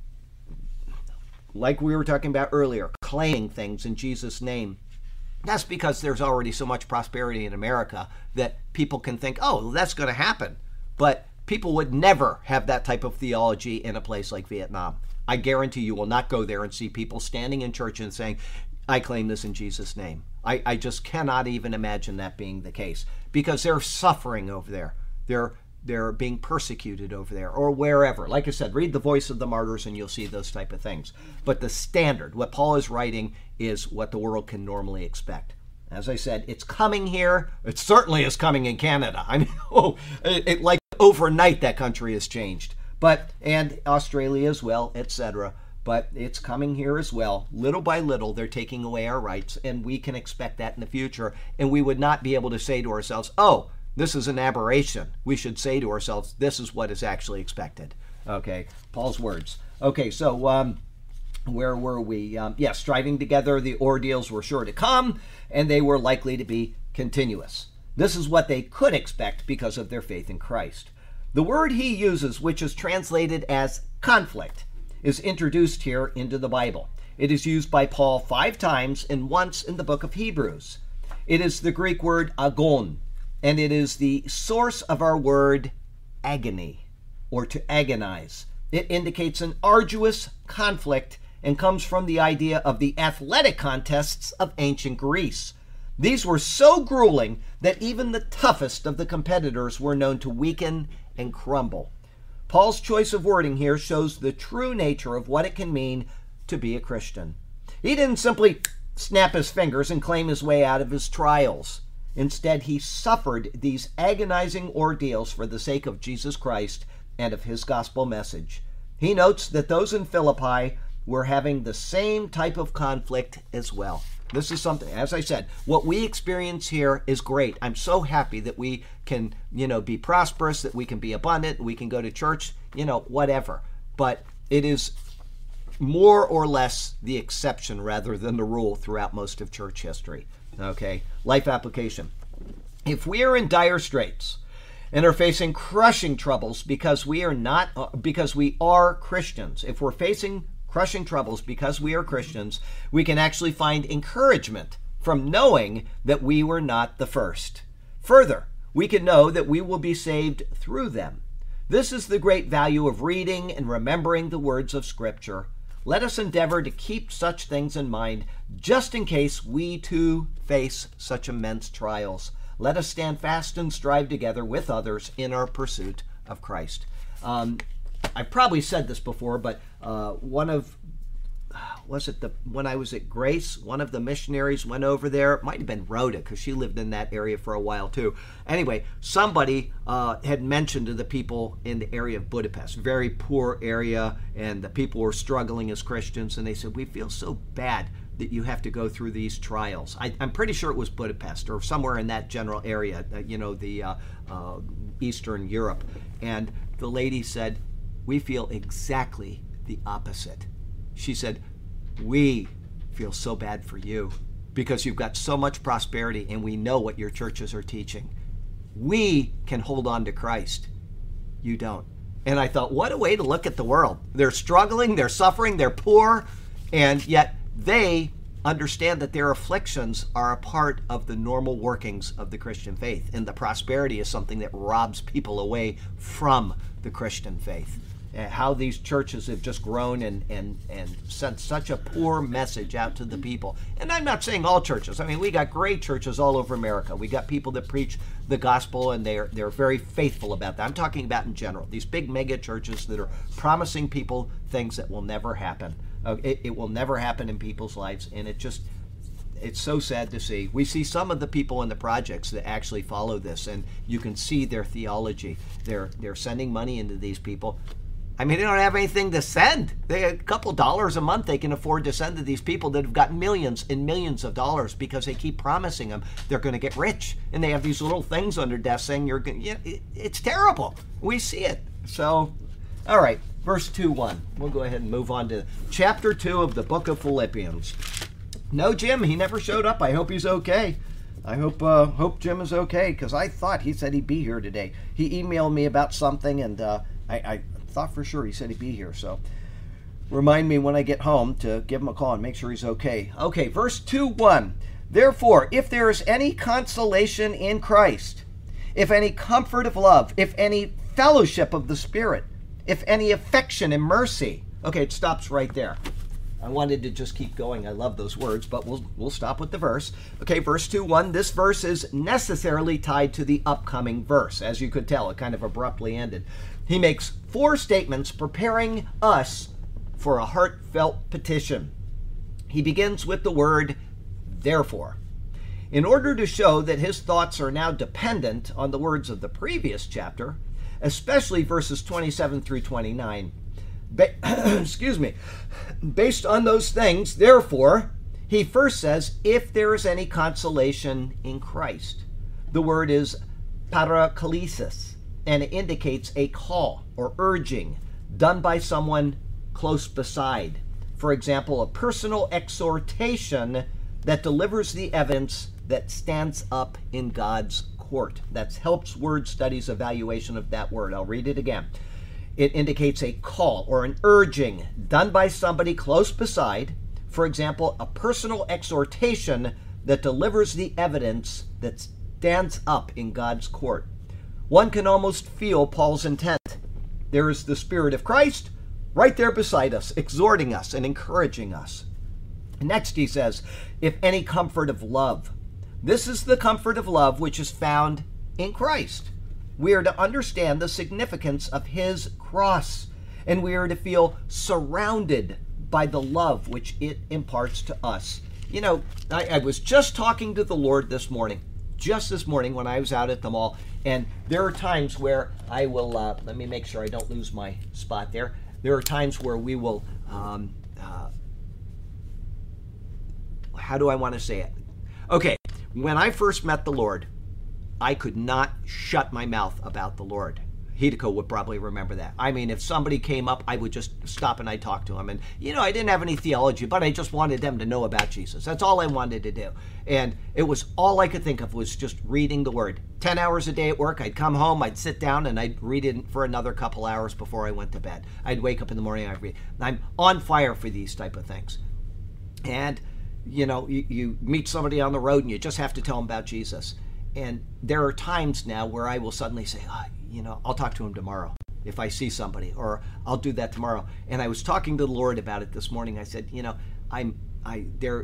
like we were talking about earlier, claiming things in Jesus' name, that's because there's already so much prosperity in America that people can think, oh, that's going to happen. But people would never have that type of theology in a place like Vietnam. I guarantee you will not go there and see people standing in church and saying, I claim this in Jesus' name. I, I just cannot even imagine that being the case because they're suffering over there. They're they're being persecuted over there or wherever. Like I said, read The Voice of the Martyrs and you'll see those type of things. But the standard, what Paul is writing, is what the world can normally expect. As I said, it's coming here. It certainly is coming in Canada. I mean, oh, it, it, like overnight that country has changed. But, and Australia as well, et cetera. But it's coming here as well. Little by little, they're taking away our rights, and we can expect that in the future. And we would not be able to say to ourselves, oh, this is an aberration. We should say to ourselves, this is what is actually expected. Okay, Paul's words. Okay, so um, where were we? Um, yes, yeah, striving together, the ordeals were sure to come, and they were likely to be continuous. This is what they could expect because of their faith in Christ. The word he uses, which is translated as conflict, is introduced here into the Bible. It is used by Paul five times and once in the book of Hebrews. It is the Greek word agon, and it is the source of our word agony, or to agonize. It indicates an arduous conflict and comes from the idea of the athletic contests of ancient Greece. These were so grueling that even the toughest of the competitors were known to weaken and crumble. Paul's choice of wording here shows the true nature of what it can mean to be a Christian. He didn't simply snap his fingers and claim his way out of his trials. Instead, he suffered these agonizing ordeals for the sake of Jesus Christ and of his gospel message. He notes that those in Philippi were having the same type of conflict as well. This is something, as I said, what we experience here is great. I'm so happy that we can, you know, be prosperous, that we can be abundant, we can go to church, you know, whatever. But it is more or less the exception rather than the rule throughout most of church history. Okay, life application. If we are in dire straits and are facing crushing troubles because we are not, uh, because we are Christians, if we're facing crushing troubles because we are Christians, we can actually find encouragement from knowing that we were not the first. Further, we can know that we will be saved through them. This is the great value of reading and remembering the words of Scripture. Let us endeavor to keep such things in mind, just in case we too face such immense trials. Let us stand fast and strive together with others in our pursuit of Christ. Um, I've probably said this before, but uh, one of was it the when I was at Grace, one of the missionaries went over there. It might have been Rhoda, because she lived in that area for a while too. Anyway, somebody uh, had mentioned to the people in the area of Budapest, very poor area, and the people were struggling as Christians, and they said, we feel so bad that you have to go through these trials. I, I'm pretty sure it was Budapest or somewhere in that general area, uh, you know, the uh, uh, Eastern Europe. And the lady said, we feel exactly the opposite. She said, we feel so bad for you because you've got so much prosperity and we know what your churches are teaching. We can hold on to Christ. You don't. And I thought, what a way to look at the world. They're struggling, they're suffering, they're poor, and yet they understand that their afflictions are a part of the normal workings of the Christian faith. And the prosperity is something that robs people away from the Christian faith. How these churches have just grown and, and, and sent such a poor message out to the people. And I'm not saying all churches. I mean, we got great churches all over America. We got people that preach the gospel, and they're they're very faithful about that. I'm talking about in general. These big mega churches that are promising people things that will never happen. Uh, it, it will never happen in people's lives, and it just, it's so sad to see. We see some of the people in the projects that actually follow this, and you can see their theology. They're they're sending money into these people. I mean, they don't have anything to send. They a couple dollars a month they can afford to send to these people that have got millions and millions of dollars because they keep promising them they're going to get rich. And they have these little things on their desk saying you're going. Yeah, it, it's terrible. We see it. So, all right, verse two one. We'll go ahead and move on to chapter two of the book of Philippians. No, Jim, he never showed up. I hope he's okay. I hope uh, hope Jim is okay, because I thought he said he'd be here today. He emailed me about something, and uh, I. I thought for sure he said he'd be here, so remind me when I get home to give him a call and make sure he's okay. Okay, verse two one. Therefore, if there is any consolation in Christ, if any comfort of love, if any fellowship of the Spirit, if any affection and mercy. Okay, it stops right there. I wanted to just keep going. I love those words, but we'll we'll stop with the verse. Okay, verse two one. This verse is necessarily tied to the upcoming verse. As you could tell, it kind of abruptly ended. He makes four statements preparing us for a heartfelt petition. He begins with the word therefore, in order to show that his thoughts are now dependent on the words of the previous chapter, especially verses twenty-seven through twenty-nine. Ba- excuse me. Based on those things, therefore, he first says, if there is any consolation in Christ. The word is paraklesis, and it indicates a call or urging done by someone close beside. For example, a personal exhortation that delivers the evidence that stands up in God's court. That's Helps Word Studies evaluation of that word. I'll read it again. It indicates a call or an urging done by somebody close beside. For example, a personal exhortation that delivers the evidence that stands up in God's court. One can almost feel Paul's intent. There is the Spirit of Christ right there beside us, exhorting us and encouraging us. Next, he says, if any comfort of love. This is the comfort of love which is found in Christ. We are to understand the significance of his cross, and we are to feel surrounded by the love which it imparts to us. You know, I, I was just talking to the Lord this morning, just this morning when I was out at the mall, and there are times where I will, uh, let me make sure I don't lose my spot there. There are times where we will, um, uh, how do I want to say it? Okay, when I first met the Lord, I could not shut my mouth about the Lord. Hideko would probably remember that. I mean, if somebody came up, I would just stop and I'd talk to him. And, you know, I didn't have any theology, but I just wanted them to know about Jesus. That's all I wanted to do. And it was all I could think of was just reading the Word. Ten hours a day at work, I'd come home, I'd sit down, and I'd read it for another couple hours before I went to bed. I'd wake up in the morning, I'd read. I'm on fire for these type of things. And, you know, you, you meet somebody on the road and you just have to tell them about Jesus. And there are times now where I will suddenly say, oh, you know, I'll talk to him tomorrow. if I see somebody, or I'll do that tomorrow. And I was talking to the Lord about it this morning. I said, you know, I'm, I, there,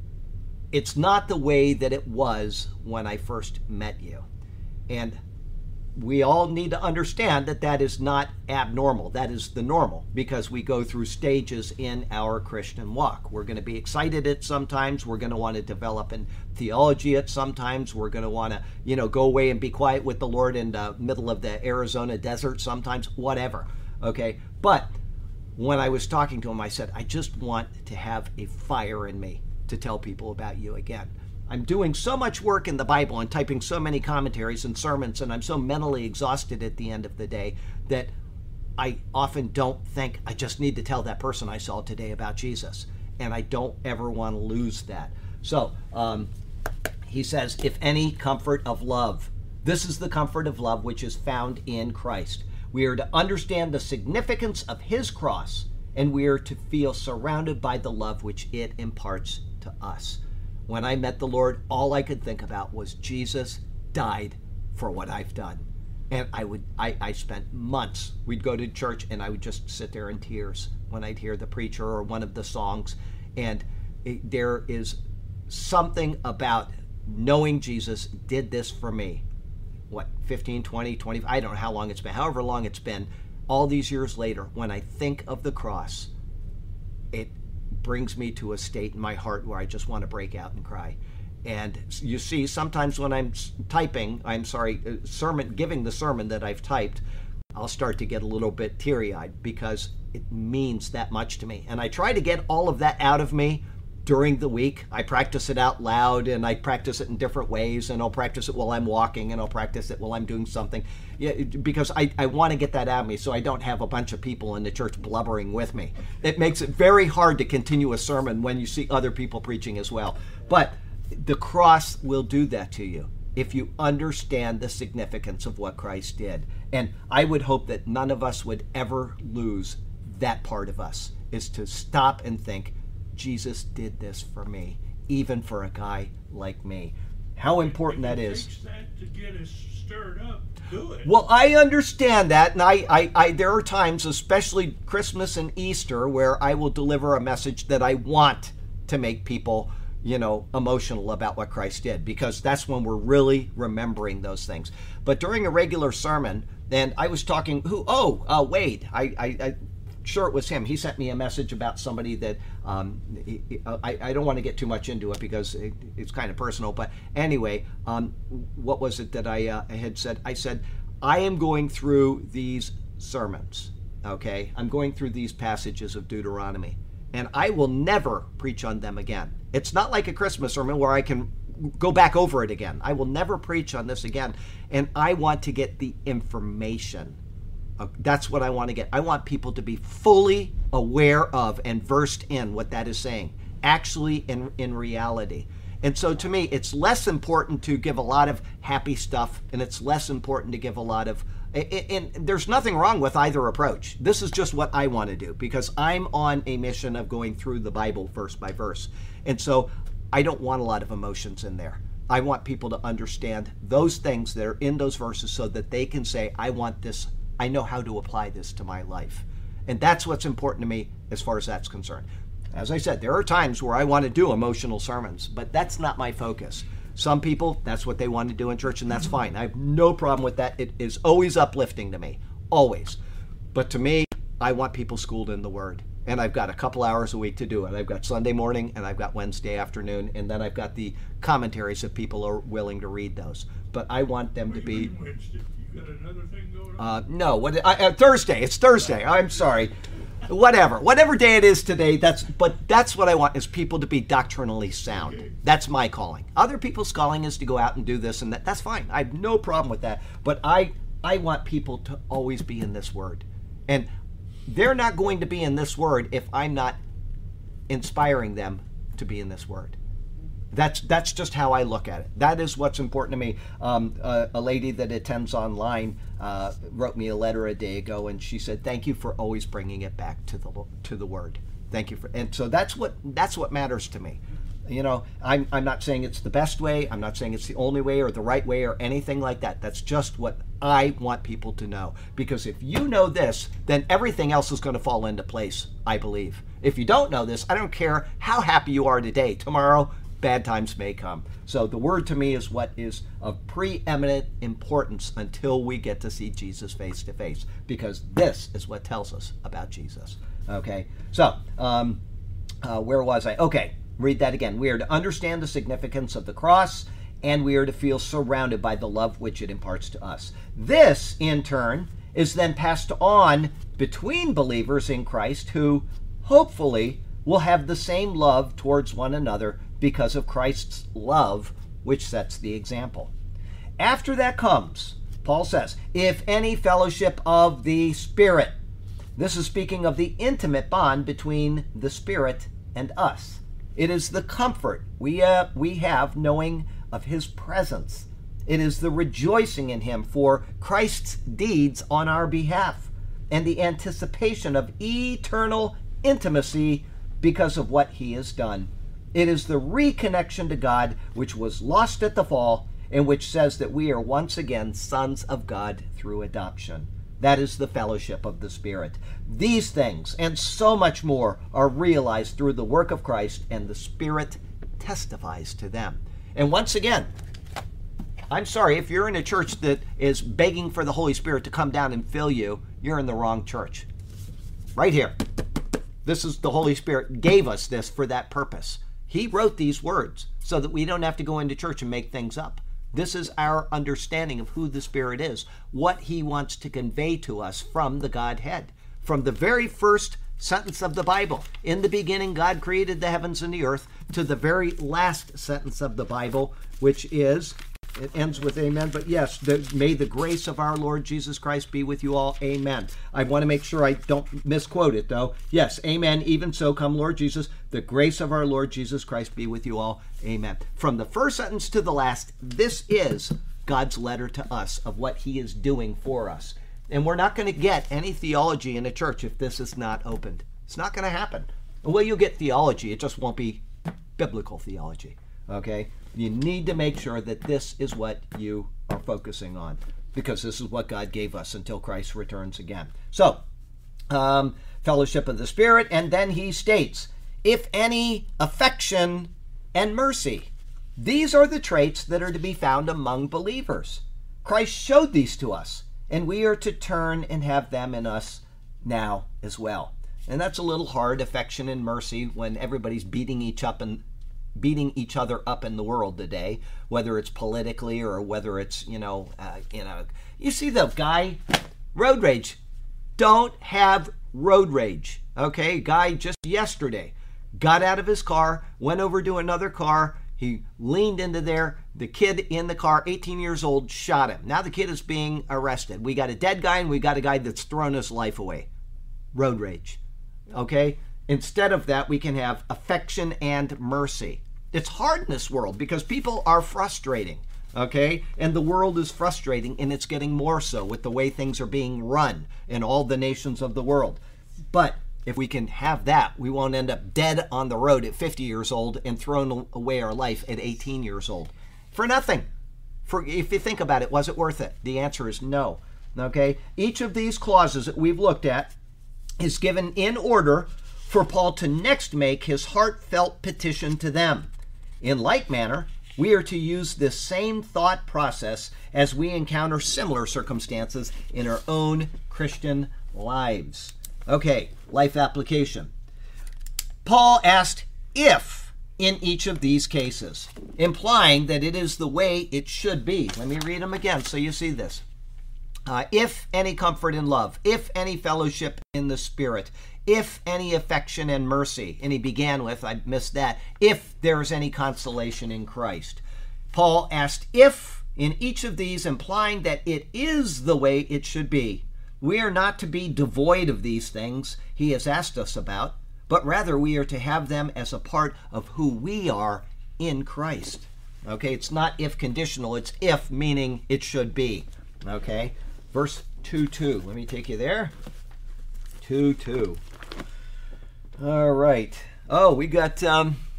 it's not the way that it was when I first met you. And we all need to understand that that is not abnormal. That is the normal, because we go through stages in our Christian walk. We're going to be excited at sometimes. We're going to want to develop in theology at sometimes. We're going to want to, you know, go away and be quiet with the Lord in the middle of the Arizona desert sometimes, whatever. Okay. But when I was talking to him, I said, I just want to have a fire in me to tell people about you again. I'm doing so much work in the Bible and typing so many commentaries and sermons, and I'm so mentally exhausted at the end of the day that I often don't think, I just need to tell that person I saw today about Jesus. And I don't ever want to lose that. So um, he says, if any comfort of love, this is the comfort of love which is found in Christ. We are to understand the significance of his cross, and we are to feel surrounded by the love which it imparts to us. When I met the Lord, all I could think about was Jesus died for what I've done. And I would, I, I spent months, we'd go to church and I would just sit there in tears when I'd hear the preacher or one of the songs. And it, there is something about knowing Jesus did this for me. What, fifteen, twenty, twenty, I don't know how long it's been, however long it's been, all these years later, when I think of the cross, it brings me to a state in my heart where I just want to break out and cry. And you see, sometimes when I'm typing, I'm sorry, sermon, giving the sermon that I've typed, I'll start to get a little bit teary-eyed because it means that much to me. And I try to get all of that out of me during the week. I practice it out loud, and I practice it in different ways, and I'll practice it while I'm walking, and I'll practice it while I'm doing something, yeah, because I, I want to get that out of me so I don't have a bunch of people in the church blubbering with me. It makes it very hard to continue a sermon when you see other people preaching as well. But the cross will do that to you if you understand the significance of what Christ did. And I would hope that none of us would ever lose that part of us, is to stop and think, Jesus did this for me, even for a guy like me. How important that is. It takes that to get us stirred up. Do it. Well, I understand that, and I, I, I, there are times, especially Christmas and Easter, where I will deliver a message that I want to make people, you know, emotional about what Christ did, because that's when we're really remembering those things. But during a regular sermon, and I was talking, who? Oh, uh, Wade. I, I, I sure it was him. He sent me a message about somebody that um, he, I, I don't want to get too much into it because it, it's kind of personal. But anyway, um, what was it that I, uh, I had said? I said, I am going through these sermons, okay? I'm going through these passages of Deuteronomy, and I will never preach on them again. It's not like a Christmas sermon where I can go back over it again. I will never preach on this again, and I want to get the information. Uh, that's what I want to get. I want people to be fully aware of and versed in what that is saying, actually in, in reality. And so to me, it's less important to give a lot of happy stuff, and it's less important to give a lot of, and, and there's nothing wrong with either approach. This is just what I want to do, because I'm on a mission of going through the Bible verse by verse. And so I don't want a lot of emotions in there. I want people to understand those things that are in those verses so that they can say, I want this, I know how to apply this to my life. And that's what's important to me as far as that's concerned. As I said, there are times where I want to do emotional sermons, but that's not my focus. Some people, that's what they want to do in church, and that's fine. I have no problem with that. It is always uplifting to me, always. But to me, I want people schooled in the Word. And I've got a couple hours a week to do it. I've got Sunday morning, and I've got Wednesday afternoon, and then I've got the commentaries if people are willing to read those. But I want them to be... Wednesday? You got another thing going on? Uh, no, what? I, uh, Thursday. It's Thursday. I'm sorry. Whatever, whatever day it is today, that's, but that's what I want, is people to be doctrinally sound. Okay. That's my calling. Other people's calling is to go out and do this and that. That's fine. I have no problem with that. But I, I want people to always be in this Word. And they're not going to be in this Word if I'm not inspiring them to be in this Word. That's that's just how I look at it. That is what's important to me. Um, uh, a lady that attends online uh, wrote me a letter a day ago, and she said, "Thank you for always bringing it back to the to the Word. Thank you for." And so that's what that's what matters to me. You know, I'm I'm not saying it's the best way. I'm not saying it's the only way or the right way or anything like that. That's just what I want people to know. Because if you know this, then everything else is going to fall into place, I believe. If you don't know this, I don't care how happy you are today. Tomorrow, bad times may come. So the word to me is what is of preeminent importance until we get to see Jesus face to face. Because this is what tells us about Jesus. Okay? So, um, uh, where was I? Okay, read that again. We are to understand the significance of the cross, and we are to feel surrounded by the love which it imparts to us. This, in turn, is then passed on between believers in Christ who, hopefully, will have the same love towards one another because of Christ's love, which sets the example. After that comes, Paul says, if any fellowship of the Spirit. This is speaking of the intimate bond between the Spirit and us. It is the comfort we, uh, we have knowing of his presence. It is the rejoicing in him for Christ's deeds on our behalf and the anticipation of eternal intimacy because of what he has done. It is the reconnection to God which was lost at the fall and which says that we are once again sons of God through adoption. That is the fellowship of the Spirit. These things and so much more are realized through the work of Christ, and the Spirit testifies to them. And once again, I'm sorry, if you're in a church that is begging for the Holy Spirit to come down and fill you, you're in the wrong church. Right here. This is the Holy Spirit gave us this for that purpose. He wrote these words so that we don't have to go into church and make things up. This is our understanding of who the Spirit is, what he wants to convey to us from the Godhead. From the very first sentence of the Bible, in the beginning God created the heavens and the earth, to the very last sentence of the Bible, which is, it ends with amen, but yes, the, may the grace of our Lord Jesus Christ be with you all, amen. I want to make sure I don't misquote it, though. Yes, amen, even so come Lord Jesus, the grace of our Lord Jesus Christ be with you all, amen. From the first sentence to the last, this is God's letter to us of what he is doing for us. And we're not going to get any theology in a church if this is not opened. It's not going to happen. Well, you'll get theology, it just won't be biblical theology, okay? You need to make sure that this is what you are focusing on, because this is what God gave us until Christ returns again. So, um, fellowship of the Spirit, and then he states, if any affection and mercy. These are the traits that are to be found among believers. Christ showed these to us, and we are to turn and have them in us now as well. And that's a little hard, affection and mercy, when everybody's beating each up and beating each other up in the world today, whether it's politically or whether it's, you know, uh, you know, you see the guy, road rage. Don't have road rage, okay? Guy just yesterday got out of his car, went over to another car, he leaned into there, the kid in the car, eighteen years old, shot him. Now the kid is being arrested. We got a dead guy and we got a guy that's thrown his life away. Road rage, okay? Instead of that, we can have affection and mercy. It's hard in this world because people are frustrating, okay? And the world is frustrating, and it's getting more so with the way things are being run in all the nations of the world. But if we can have that, we won't end up dead on the road at fifty years old and thrown away our life at eighteen years old. For nothing. For, if you think about it, was it worth it? The answer is no, okay? Each of these clauses that we've looked at is given in order for Paul to next make his heartfelt petition to them. In like manner, we are to use this same thought process as we encounter similar circumstances in our own Christian lives. Okay, life application. Paul asked if in each of these cases, implying that it is the way it should be. Let me read them again so you see this. Uh, if any comfort and love, if any fellowship in the Spirit, if any affection and mercy, and he began with, I missed that, if there is any consolation in Christ. Paul asked if in each of these, implying that it is the way it should be. We are not to be devoid of these things he has asked us about, but rather we are to have them as a part of who we are in Christ. Okay, it's not if conditional, it's if meaning it should be. Okay, verse two two. Let me take you there. two two. All right. Oh, we got um,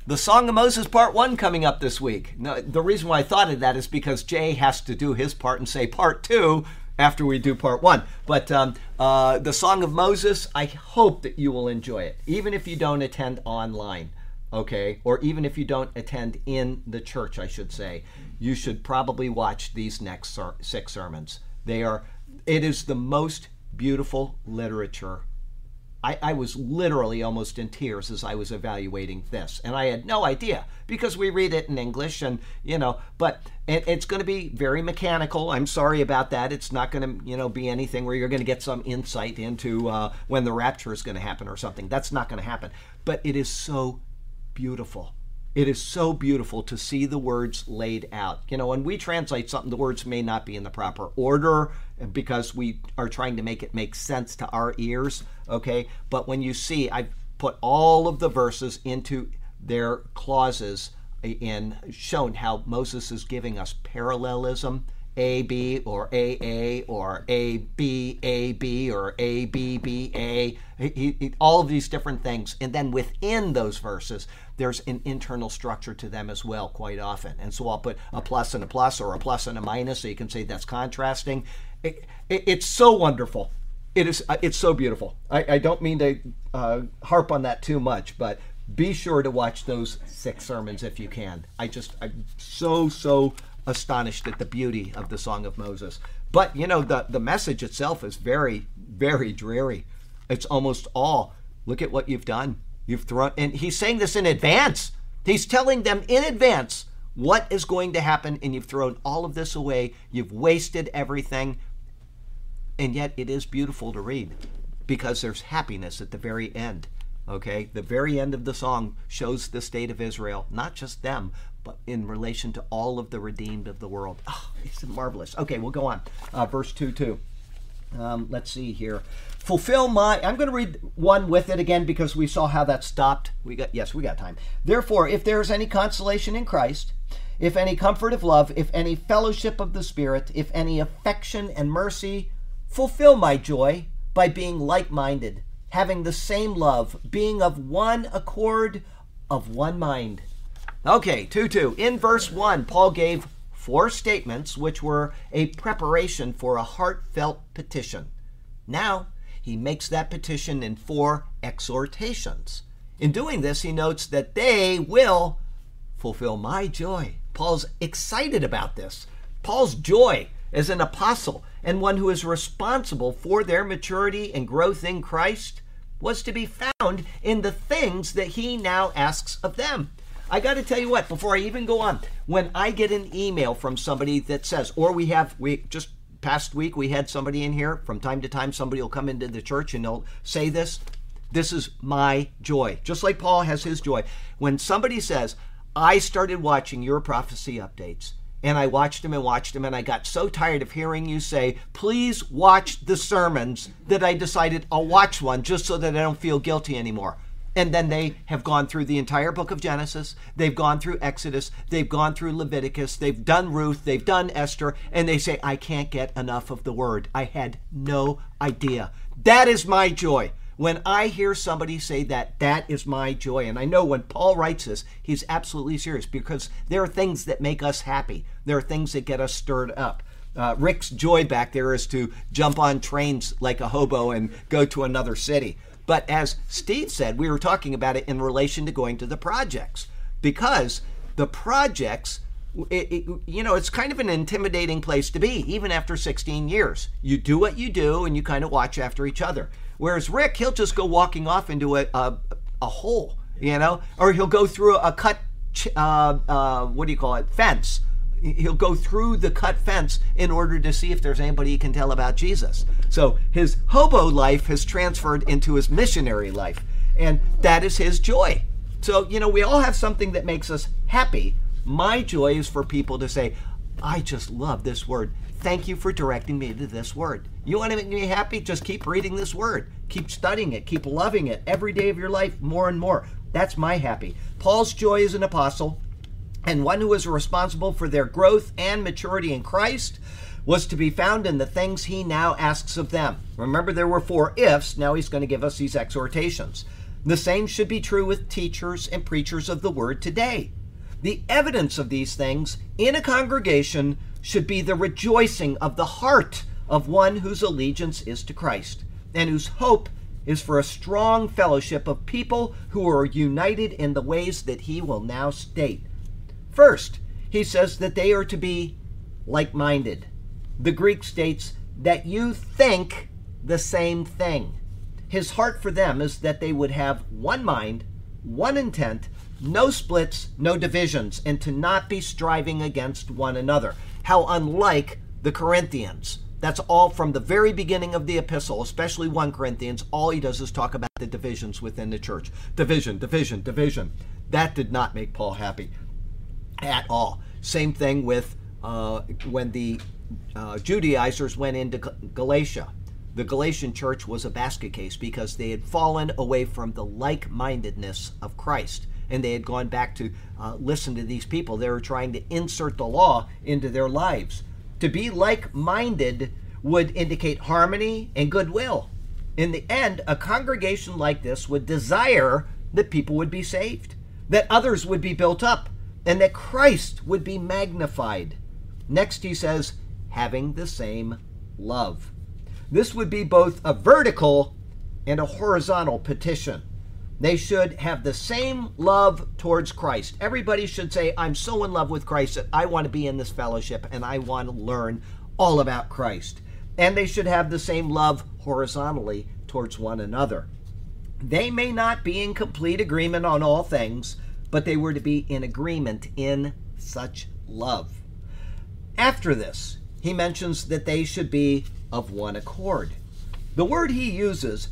The Song of Moses Part one coming up this week. Now, the reason why I thought of that is because Jay has to do his part and say Part two after we do Part one. But um, uh, the Song of Moses, I hope that you will enjoy it, even if you don't attend online, okay? Or even if you don't attend in the church, I should say. You should probably watch these next ser- six sermons. They are, it is the most beautiful literature. I, I was literally almost in tears as I was evaluating this. And I had no idea because we read it in English and, you know, but it, it's going to be very mechanical. I'm sorry about that. It's not going to, you know, be anything where you're going to get some insight into uh, when the rapture is going to happen or something. That's not going to happen. But it is so beautiful. It is so beautiful to see the words laid out. You know, when we translate something, the words may not be in the proper order because we are trying to make it make sense to our ears, okay? But when you see, I've put all of the verses into their clauses in shown how Moses is giving us parallelism, A, B, or A, A, or A, B, A, B, or A, B, B, A, he, he, all of these different things. And then within those verses, there's an internal structure to them as well quite often. And so I'll put a plus and a plus or a plus and a minus so you can say that's contrasting. It, it, it's so wonderful. It is. It's so beautiful. I, I don't mean to uh, harp on that too much, but be sure to watch those six sermons if you can. I just, I'm so, so astonished at the beauty of the Song of Moses. But, you know, the, the message itself is very, very dreary. It's almost all, look at what you've done. You've thrown, and he's saying this in advance. He's telling them in advance what is going to happen, and you've thrown all of this away. You've wasted everything. And yet it is beautiful to read because there's happiness at the very end. Okay, the very end of the song shows the state of Israel, not just them, but in relation to all of the redeemed of the world. Oh, it's marvelous. Okay, we'll go on. Uh, verse two, two. Um, let's see here. Fulfill my, I'm going to read one with it again because we saw how that stopped. We got, yes, we got time. Therefore, if there is any consolation in Christ, if any comfort of love, if any fellowship of the Spirit, if any affection and mercy, fulfill my joy by being like-minded, having the same love, being of one accord, of one mind. Okay, two two. In verse one, Paul gave four statements which were a preparation for a heartfelt petition. Now, he makes that petition in four exhortations. In doing this, he notes that they will fulfill my joy. Paul's excited about this. Paul's joy as an apostle and one who is responsible for their maturity and growth in Christ was to be found in the things that he now asks of them. I got to tell you what, before I even go on, when I get an email from somebody that says, or we have, we just past week, we had somebody in here, from time to time, somebody will come into the church and they'll say this, this is my joy. Just like Paul has his joy. When somebody says, I started watching your prophecy updates, and I watched them and watched them, and I got so tired of hearing you say, please watch the sermons, that I decided I'll watch one just so that I don't feel guilty anymore. And then they have gone through the entire book of Genesis. They've gone through Exodus. They've gone through Leviticus. They've done Ruth. They've done Esther. And they say, I can't get enough of the word. I had no idea. That is my joy. When I hear somebody say that, that is my joy. And I know when Paul writes this, he's absolutely serious because there are things that make us happy. There are things that get us stirred up. Uh, Rick's joy back there is to jump on trains like a hobo and go to another city. But as Steve said, we were talking about it in relation to going to the projects, because the projects, it, it, you know, it's kind of an intimidating place to be, even after sixteen years. You do what you do and you kind of watch after each other. Whereas Rick, he'll just go walking off into a, a, a hole, you know, or he'll go through a cut, uh, uh, what do you call it, fence. He'll go through the cut fence in order to see if there's anybody he can tell about Jesus. So his hobo life has transferred into his missionary life, and that is his joy. So, you know, we all have something that makes us happy. My joy is for people to say, I just love this word. Thank you for directing me to this word. You want to make me happy? Just keep reading this word. Keep studying it. Keep loving it every day of your life more and more. That's my happy. Paul's joy as an apostle and one who is responsible for their growth and maturity in Christ was to be found in the things he now asks of them. Remember, there were four ifs. Now he's going to give us these exhortations. The same should be true with teachers and preachers of the word today. The evidence of these things in a congregation should be the rejoicing of the heart of one whose allegiance is to Christ, and whose hope is for a strong fellowship of people who are united in the ways that he will now state. First, he says that they are to be like-minded. The Greek states that you think the same thing. His heart for them is that they would have one mind, one intent, no splits, no divisions, and to not be striving against one another. How unlike the Corinthians. That's all from the very beginning of the epistle, especially First Corinthians. All he does is talk about the divisions within the church. Division, division, division. That did not make Paul happy at all. Same thing with uh, when the uh, Judaizers went into Galatia. The Galatian church was a basket case because they had fallen away from the like-mindedness of Christ. And they had gone back to uh, listen to these people. They were trying to insert the law into their lives. To be like-minded would indicate harmony and goodwill. In the end, a congregation like this would desire that people would be saved, that others would be built up, and that Christ would be magnified. Next, he says, having the same love. This would be both a vertical and a horizontal petition. They should have the same love towards Christ. Everybody should say, I'm so in love with Christ that I want to be in this fellowship and I want to learn all about Christ. And they should have the same love horizontally towards one another. They may not be in complete agreement on all things, but they were to be in agreement in such love. After this, he mentions that they should be of one accord. The word he uses,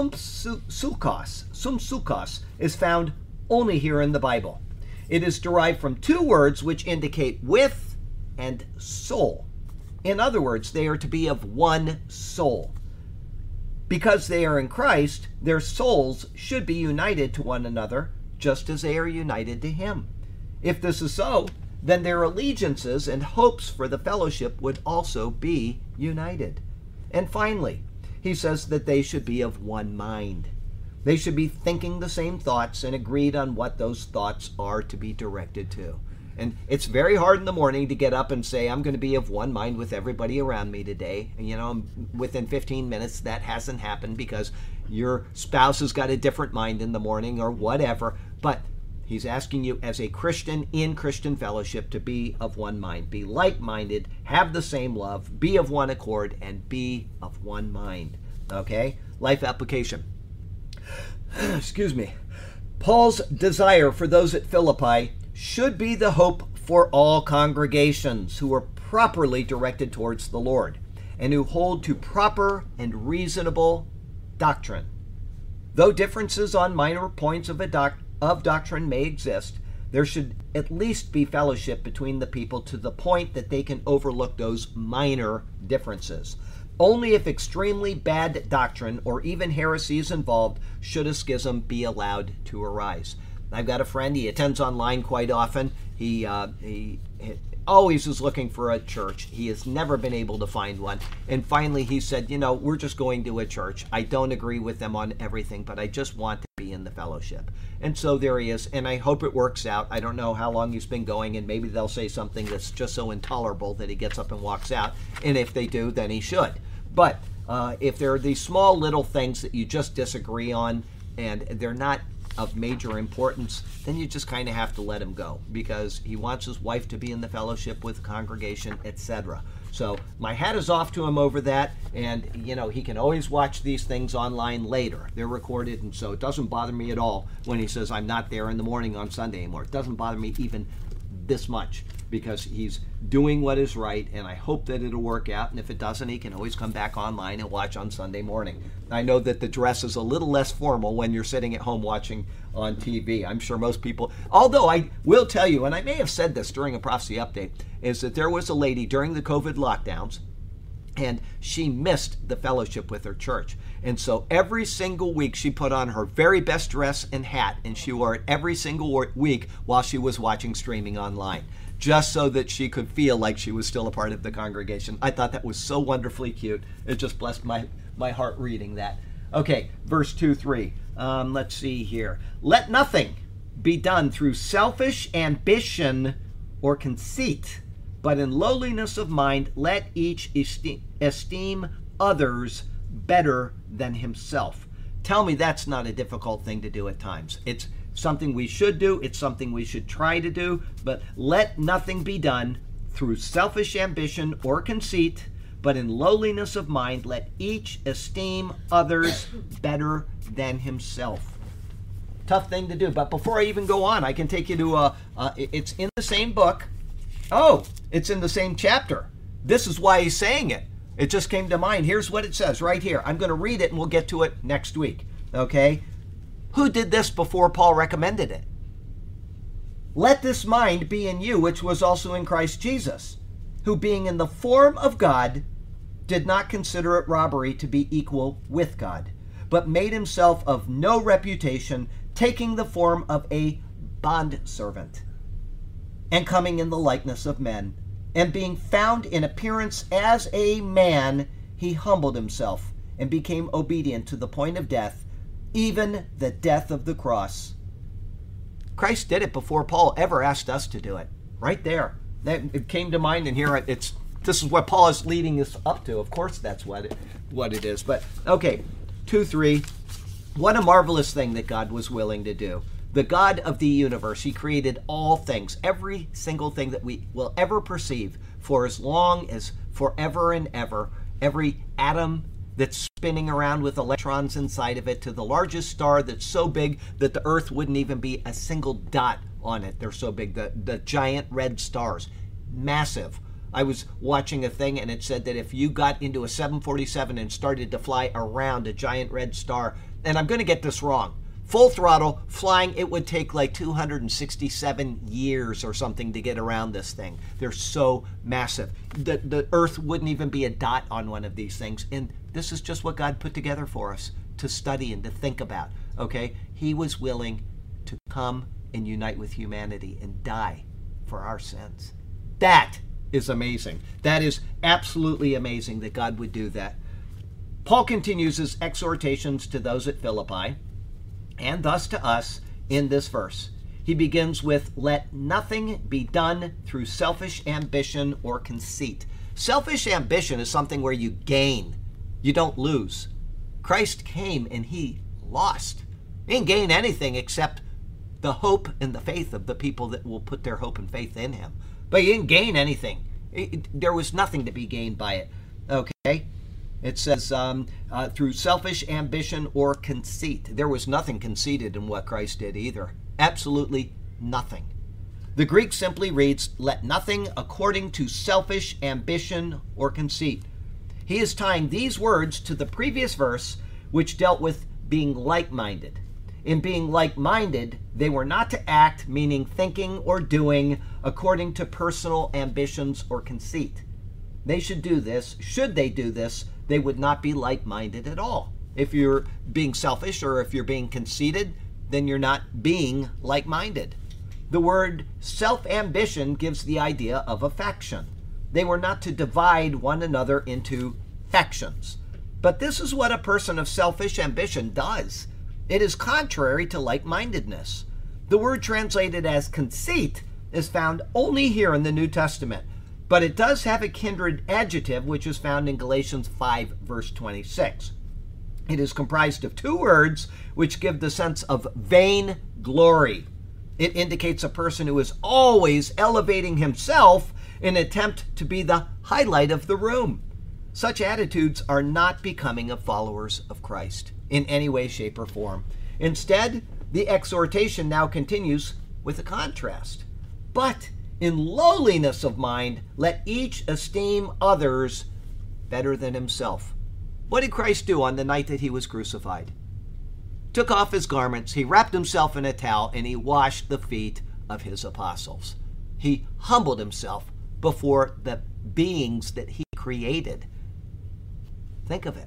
sumsukos, sumsukos, is found only here in the Bible. It is derived from two words which indicate with and soul. In other words, they are to be of one soul. Because they are in Christ, their souls should be united to one another, just as they are united to him. If this is so, then their allegiances and hopes for the fellowship would also be united. And finally, he says that they should be of one mind. They should be thinking the same thoughts and agreed on what those thoughts are to be directed to. And it's very hard in the morning to get up and say, I'm going to be of one mind with everybody around me today. And, you know, within fifteen minutes, that hasn't happened because your spouse has got a different mind in the morning or whatever. But he's asking you as a Christian in Christian fellowship to be of one mind, be like-minded, have the same love, be of one accord, and be of one mind. Okay? Life application. Excuse me. Paul's desire for those at Philippi should be the hope for all congregations who are properly directed towards the Lord and who hold to proper and reasonable doctrine. Though differences on minor points of a doc- of doctrine may exist, there should at least be fellowship between the people to the point that they can overlook those minor differences. Only if extremely bad doctrine or even heresy is involved should a schism be allowed to arise. I've got a friend, he attends online quite often. He, uh, he, he always is looking for a church. He has never been able to find one. And finally he said, you know, we're just going to a church. I don't agree with them on everything, but I just want to be in the fellowship. And so there he is, and I hope it works out. I don't know how long he's been going, and maybe they'll say something that's just so intolerable that he gets up and walks out. And if they do, then he should. But uh, if there are these small little things that you just disagree on, and they're not of major importance, then you just kind of have to let him go because he wants his wife to be in the fellowship with the congregation, et cetera. So my hat is off to him over that, and you know, he can always watch these things online later. They're recorded, and so it doesn't bother me at all when he says I'm not there in the morning on Sunday anymore. It doesn't bother me even this much because he's doing what is right, and I hope that it'll work out. And if it doesn't, he can always come back online and watch on Sunday morning. I know that the dress is a little less formal when you're sitting at home watching on T V. I'm sure most people, although I will tell you, and I may have said this during a prophecy update, is that there was a lady during the COVID lockdowns, and she missed the fellowship with her church. And so every single week she put on her very best dress and hat, and she wore it every single week while she was watching streaming online, just so that she could feel like she was still a part of the congregation. I thought that was so wonderfully cute. It just blessed my, my heart reading that. Okay, verse two, three. Um, let's see here. Let nothing be done through selfish ambition or conceit, but in lowliness of mind, let each esteem, esteem others better than himself. Tell me that's not a difficult thing to do at times. It's something we should do. It's something we should try to do. But let nothing be done through selfish ambition or conceit, but in lowliness of mind, let each esteem others better than himself. Tough thing to do. But before I even go on, I can take you to a, uh, it's in the same book. Oh, it's in the same chapter. This is why he's saying it. It just came to mind. Here's what it says right here. I'm going to read it and we'll get to it next week. Okay? Who did this before Paul recommended it? Let this mind be in you, which was also in Christ Jesus, who being in the form of God, did not consider it robbery to be equal with God, but made himself of no reputation, taking the form of a bondservant, and coming in the likeness of men, and being found in appearance as a man, he humbled himself and became obedient to the point of death, even the death of the cross. Christ did it before Paul ever asked us to do it. Right there. That, it came to mind, and here it's this is what Paul is leading us up to. Of course that's what it, what it is. But, okay, two, three. What a marvelous thing that God was willing to do. The God of the universe, he created all things, every single thing that we will ever perceive for as long as forever and ever. Every atom that's spinning around with electrons inside of it, to the largest star that's so big that the Earth wouldn't even be a single dot on it. They're so big, the, the giant red stars. Massive. I was watching a thing and it said that if you got into a seven forty-seven and started to fly around a giant red star, and I'm going to get this wrong, full throttle, flying, it would take like two hundred sixty-seven years or something to get around this thing. They're so massive. The, the Earth wouldn't even be a dot on one of these things. And this is just what God put together for us to study and to think about. Okay? He was willing to come and unite with humanity and die for our sins. That is amazing. That is absolutely amazing that God would do that. Paul continues his exhortations to those at Philippi, and thus to us in this verse. He begins with, let nothing be done through selfish ambition or conceit. Selfish ambition is something where you gain. You don't lose. Christ came and he lost. He didn't gain anything except the hope and the faith of the people that will put their hope and faith in him. But he didn't gain anything. It, it, there was nothing to be gained by it. Okay? It says, um, uh, through selfish ambition or conceit. There was nothing conceited in what Christ did either. Absolutely nothing. The Greek simply reads, let nothing according to selfish ambition or conceit. He is tying these words to the previous verse, which dealt with being like-minded. In being like-minded, they were not to act, meaning thinking or doing, according to personal ambitions or conceit. They should do this. Should they do this, they would not be like-minded at all. If you're being selfish or if you're being conceited, then you're not being like-minded. The word self-ambition gives the idea of a faction. They were not to divide one another into factions. But this is what a person of selfish ambition does. It is contrary to like-mindedness. The word translated as conceit is found only here in the New Testament, but it does have a kindred adjective which is found in Galatians five, verse twenty-six. It is comprised of two words which give the sense of vain glory. It indicates a person who is always elevating himself in an attempt to be the highlight of the room. Such attitudes are not becoming of followers of Christ in any way, shape, or form. Instead, the exhortation now continues with a contrast. But in lowliness of mind, let each esteem others better than himself. What did Christ do on the night that he was crucified? Took off his garments, he wrapped himself in a towel, and he washed the feet of his apostles. He humbled himself before the beings that he created. Think of it.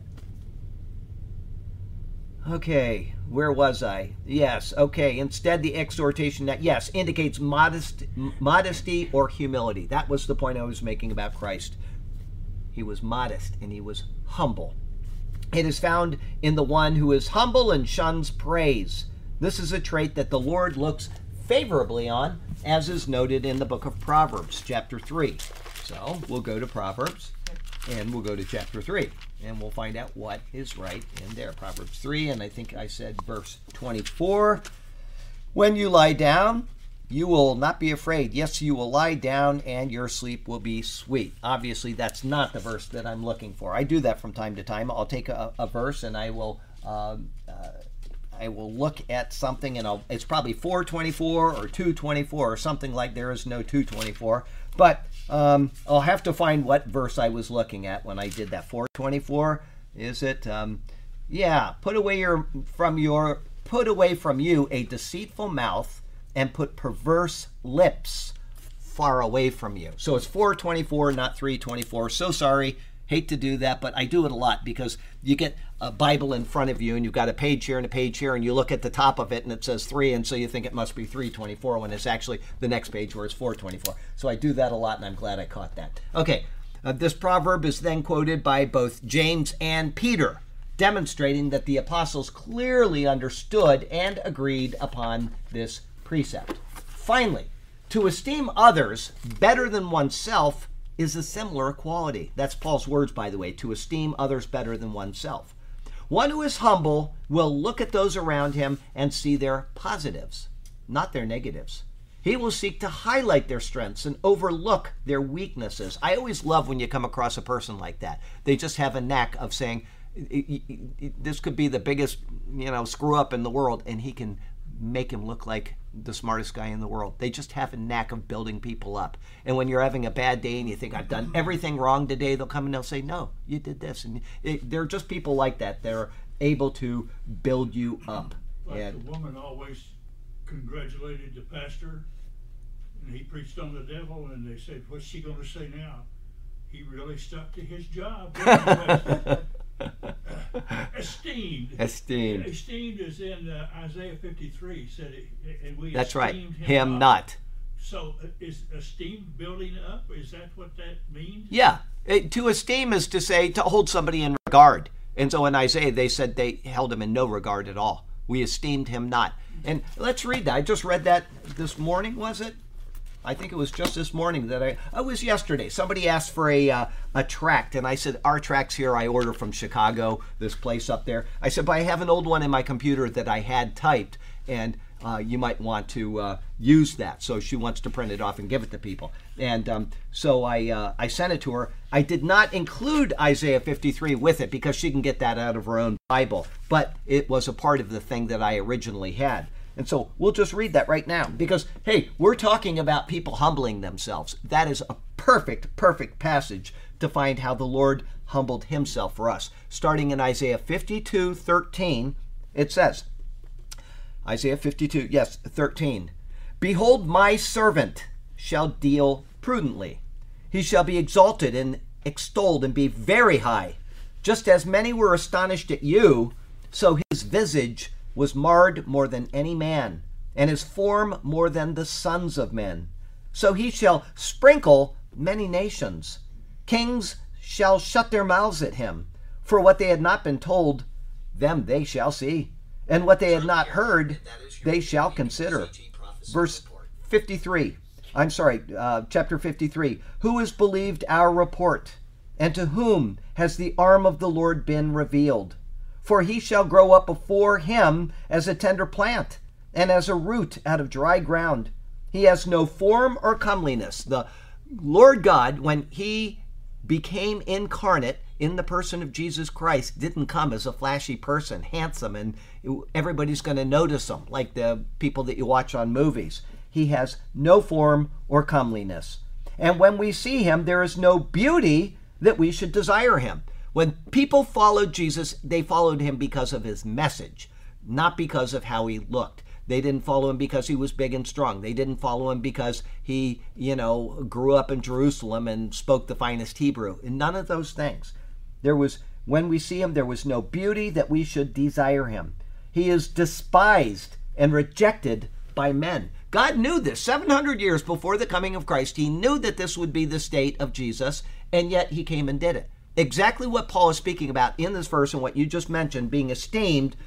Okay, where was I? Yes, okay, instead the exhortation that, yes, indicates modest, modesty or humility. That was the point I was making about Christ. He was modest and he was humble. It is found in the one who is humble and shuns praise. This is a trait that the Lord looks favorably on, as is noted in the book of Proverbs, chapter three. So we'll go to Proverbs, and we'll go to chapter three, and we'll find out what is right in there. Proverbs three, and I think I said verse twenty-four. When you lie down, you will not be afraid. Yes, you will lie down, and your sleep will be sweet. Obviously, that's not the verse that I'm looking for. I do that from time to time. I'll take a, a verse, and I will um, uh, I will look at something, and I'll, it's probably four twenty-four or two twenty-four or something like. There is no two twenty-four, but um, I'll have to find what verse I was looking at when I did that. four twenty-four, is it? Um, yeah, put away your from your put away from you a deceitful mouth, and put perverse lips far away from you. So it's four twenty-four, not three twenty-four. So sorry, hate to do that, but I do it a lot because you get a Bible in front of you and you've got a page here and a page here, and you look at the top of it and it says three, and so you think it must be three twenty-four when it's actually the next page where it's four twenty-four. So I do that a lot, and I'm glad I caught that. Okay, uh, this proverb is then quoted by both James and Peter, demonstrating that the apostles clearly understood and agreed upon this precept. Finally, to esteem others better than oneself is a similar quality. That's Paul's words, by the way, to esteem others better than oneself. One who is humble will look at those around him and see their positives, not their negatives. He will seek to highlight their strengths and overlook their weaknesses. I always love when you come across a person like that. They just have a knack of saying, this could be the biggest, you know, screw up in the world, and he can make him look like the smartest guy in the world. They just have a knack of building people up. And when you're having a bad day and you think, I've done everything wrong today, they'll come and they'll say, no, you did this. And it, they're just people like that. They're able to build you up. Like and the woman always congratulated the pastor, and he preached on the devil, and they said, what's she going to say now? He really stuck to his job. Esteemed. Esteemed. Esteemed is in uh, Isaiah fifty-three. Said it, and we That's right. esteemed Him, him not. So uh, is esteemed building up? Is that what that means? Yeah. It, to esteem is to say, to hold somebody in regard. And so in Isaiah, they said they held him in no regard at all. We esteemed him not. And let's read that. I just read that this morning, was it? I think it was just this morning that I, oh, it was yesterday. Somebody asked for a uh, a tract, and I said, our tracts here I order from Chicago, this place up there. I said, but I have an old one in my computer that I had typed, and uh, you might want to uh, use that. So she wants to print it off and give it to people. And um, so I, uh, I sent it to her. I did not include Isaiah fifty-three with it because she can get that out of her own Bible, but it was a part of the thing that I originally had. And so we'll just read that right now because, hey, we're talking about people humbling themselves. That is a perfect, perfect passage to find how the Lord humbled himself for us. Starting in Isaiah fifty-two thirteen, it says, Isaiah fifty-two, yes, thirteen, behold, my servant shall deal prudently. He shall be exalted and extolled and be very high. Just as many were astonished at you, so his visage was marred more than any man, and his form more than the sons of men. So he shall sprinkle many nations. Kings shall shut their mouths at him. For what they had not been told, them they shall see. And what they had not heard, they shall consider. Verse fifty-three. I'm sorry, uh, chapter fifty-three. Who has believed our report? And to whom has the arm of the Lord been revealed? For he shall grow up before him as a tender plant, and as a root out of dry ground. He has no form or comeliness. The Lord God, when he became incarnate in the person of Jesus Christ, didn't come as a flashy person, handsome, and everybody's going to notice him, like the people that you watch on movies. He has no form or comeliness. And when we see him, there is no beauty that we should desire him. When people followed Jesus, they followed him because of his message, not because of how he looked. They didn't follow him because he was big and strong. They didn't follow him because he, you know, grew up in Jerusalem and spoke the finest Hebrew. And none of those things. There was, when we see him, there was no beauty that we should desire him. He is despised and rejected by men. God knew this seven hundred years before the coming of Christ. He knew that this would be the state of Jesus, and yet he came and did it. Exactly what Paul is speaking about in this verse and what you just mentioned, being esteemed,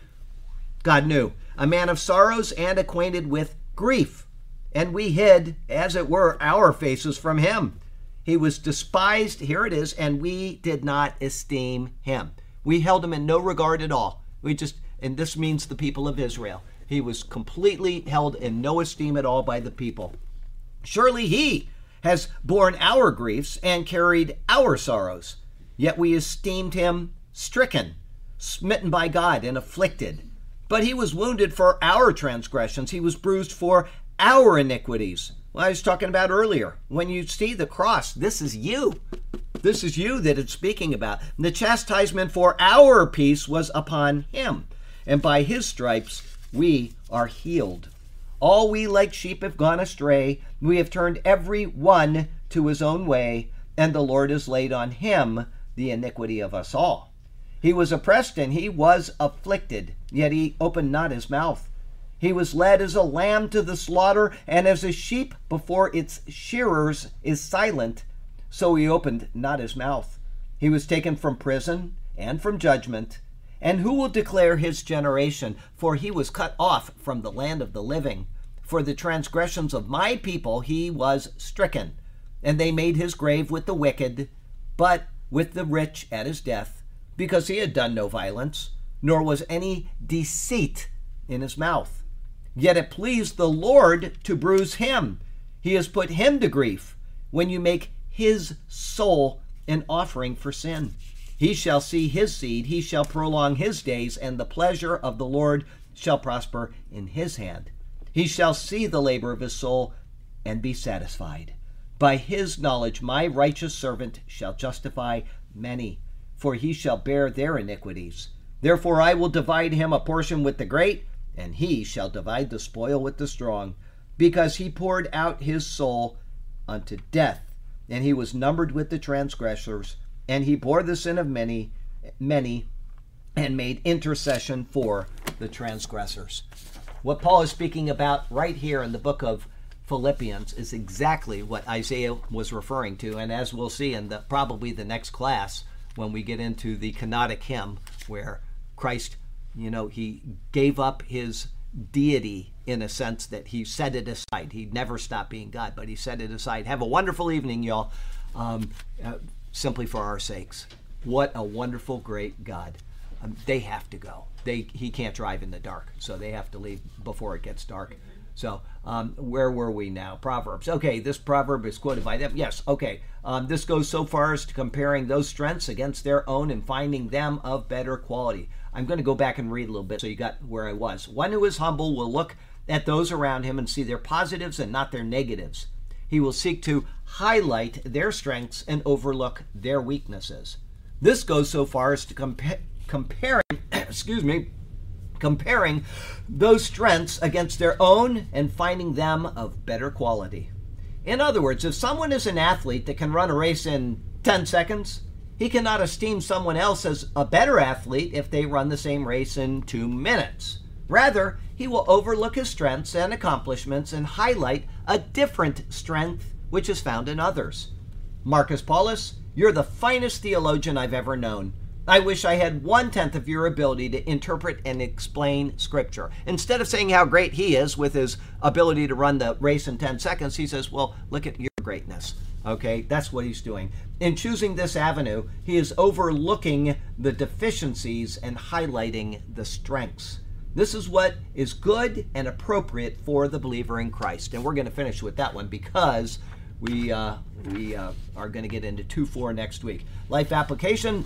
God knew. A man of sorrows and acquainted with grief. And we hid, as it were, our faces from him. He was despised, here it is, and we did not esteem him. We held him in no regard at all. We just, and this means the people of Israel. He was completely held in no esteem at all by the people. Surely he has borne our griefs and carried our sorrows. Yet we esteemed him stricken, smitten by God, and afflicted. But he was wounded for our transgressions. He was bruised for our iniquities. Well, I was talking about earlier. When you see the cross, this is you. This is you that it's speaking about. And the chastisement for our peace was upon him, and by his stripes we are healed. All we like sheep have gone astray. We have turned every one to his own way, and the Lord has laid on him the iniquity of us all. He was oppressed and he was afflicted, yet he opened not his mouth. He was led as a lamb to the slaughter, and as a sheep before its shearers is silent, so he opened not his mouth. He was taken from prison and from judgment. And who will declare his generation? For he was cut off from the land of the living. For the transgressions of my people he was stricken, and they made his grave with the wicked, but with the rich at his death, because he had done no violence, nor was any deceit in his mouth. Yet it pleased the Lord to bruise him. He has put him to grief. When you make his soul an offering for sin, he shall see his seed, he shall prolong his days, and the pleasure of the Lord shall prosper in his hand. He shall see the labor of his soul and be satisfied. By his knowledge my righteous servant shall justify many, for he shall bear their iniquities. Therefore I will divide him a portion with the great, and he shall divide the spoil with the strong, because he poured out his soul unto death, and he was numbered with the transgressors, and he bore the sin of many, many, and made intercession for the transgressors. What Paul is speaking about right here in the book of Philippians is exactly what Isaiah was referring to, and as we'll see in the probably the next class when we get into the kenotic hymn, where Christ, you know, he gave up his deity in a sense that he set it aside. He never stopped being God, but he set it aside. Have a wonderful evening, y'all, um, uh, simply for our sakes. What a wonderful, great God. Um, they have to go. They He can't drive in the dark, so they have to leave before it gets dark. So um, where were we now? Proverbs. Okay, this proverb is quoted by them. Yes, okay. Um, this goes so far as to comparing those strengths against their own and finding them of better quality. I'm going to go back and read a little bit so you got where I was. One who is humble will look at those around him and see their positives and not their negatives. He will seek to highlight their strengths and overlook their weaknesses. This goes so far as to compa- comparing, excuse me, comparing those strengths against their own and finding them of better quality. In other words, if someone is an athlete that can run a race in ten seconds, he cannot esteem someone else as a better athlete if they run the same race in two minutes. Rather, he will overlook his strengths and accomplishments and highlight a different strength which is found in others. Marcus Paulus, you're the finest theologian I've ever known. I wish I had one-tenth of your ability to interpret and explain Scripture. Instead of saying how great he is with his ability to run the race in ten seconds, he says, well, look at your greatness. Okay, that's what he's doing. In choosing this avenue, he is overlooking the deficiencies and highlighting the strengths. This is what is good and appropriate for the believer in Christ. And we're going to finish with that one because we, uh, we uh, are going to get into two four next week. Life application.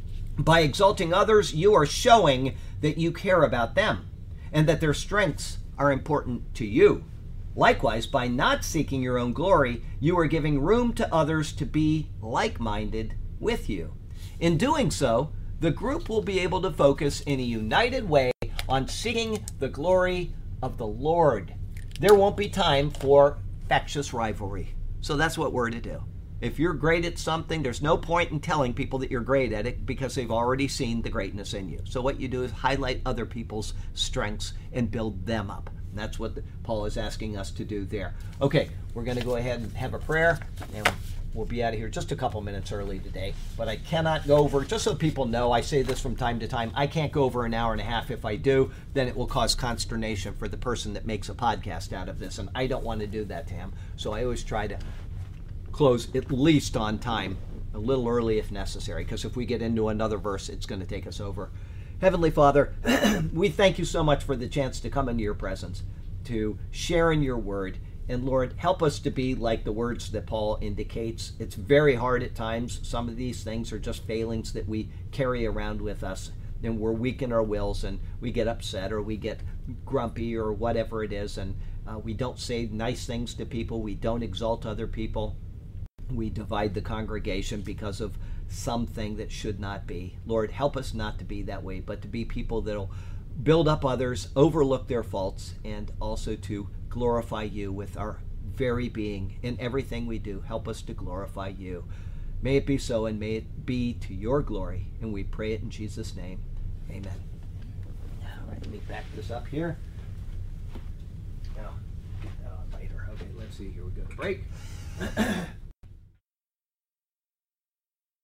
By exalting others, you are showing that you care about them and that their strengths are important to you. Likewise, by not seeking your own glory, you are giving room to others to be like-minded with you. In doing so, the group will be able to focus in a united way on seeking the glory of the Lord. There won't be time for factious rivalry. So that's what we're to do. If you're great at something, there's no point in telling people that you're great at it because they've already seen the greatness in you. So what you do is highlight other people's strengths and build them up. And that's what the, Paul is asking us to do there. Okay, we're going to go ahead and have a prayer, and we'll be out of here just a couple minutes early today. But I cannot go over, just so people know, I say this from time to time, I can't go over an hour and a half. If I do, then it will cause consternation for the person that makes a podcast out of this. And I don't want to do that to him. So I always try to close at least on time, a little early if necessary, because if we get into another verse, it's going to take us over. Heavenly Father, we thank you so much for the chance to come into your presence, to share in your word. And Lord, help us to be like the words that Paul indicates. It's very hard at times. Some of these things are just failings that we carry around with us, and we're weak in our wills, and we get upset or we get grumpy or whatever it is, and uh, we don't say nice things to people. We don't exalt other people. We divide the congregation because of something that should not be. Lord, help us not to be that way, but to be people that'll build up others, overlook their faults, and also to glorify you with our very being in everything we do. Help us to glorify you. May it be so, and may it be to your glory. And we pray it in Jesus' name. Amen. All right, let me back this up here. Now, uh, later. Okay, let's see. Here we go. Break.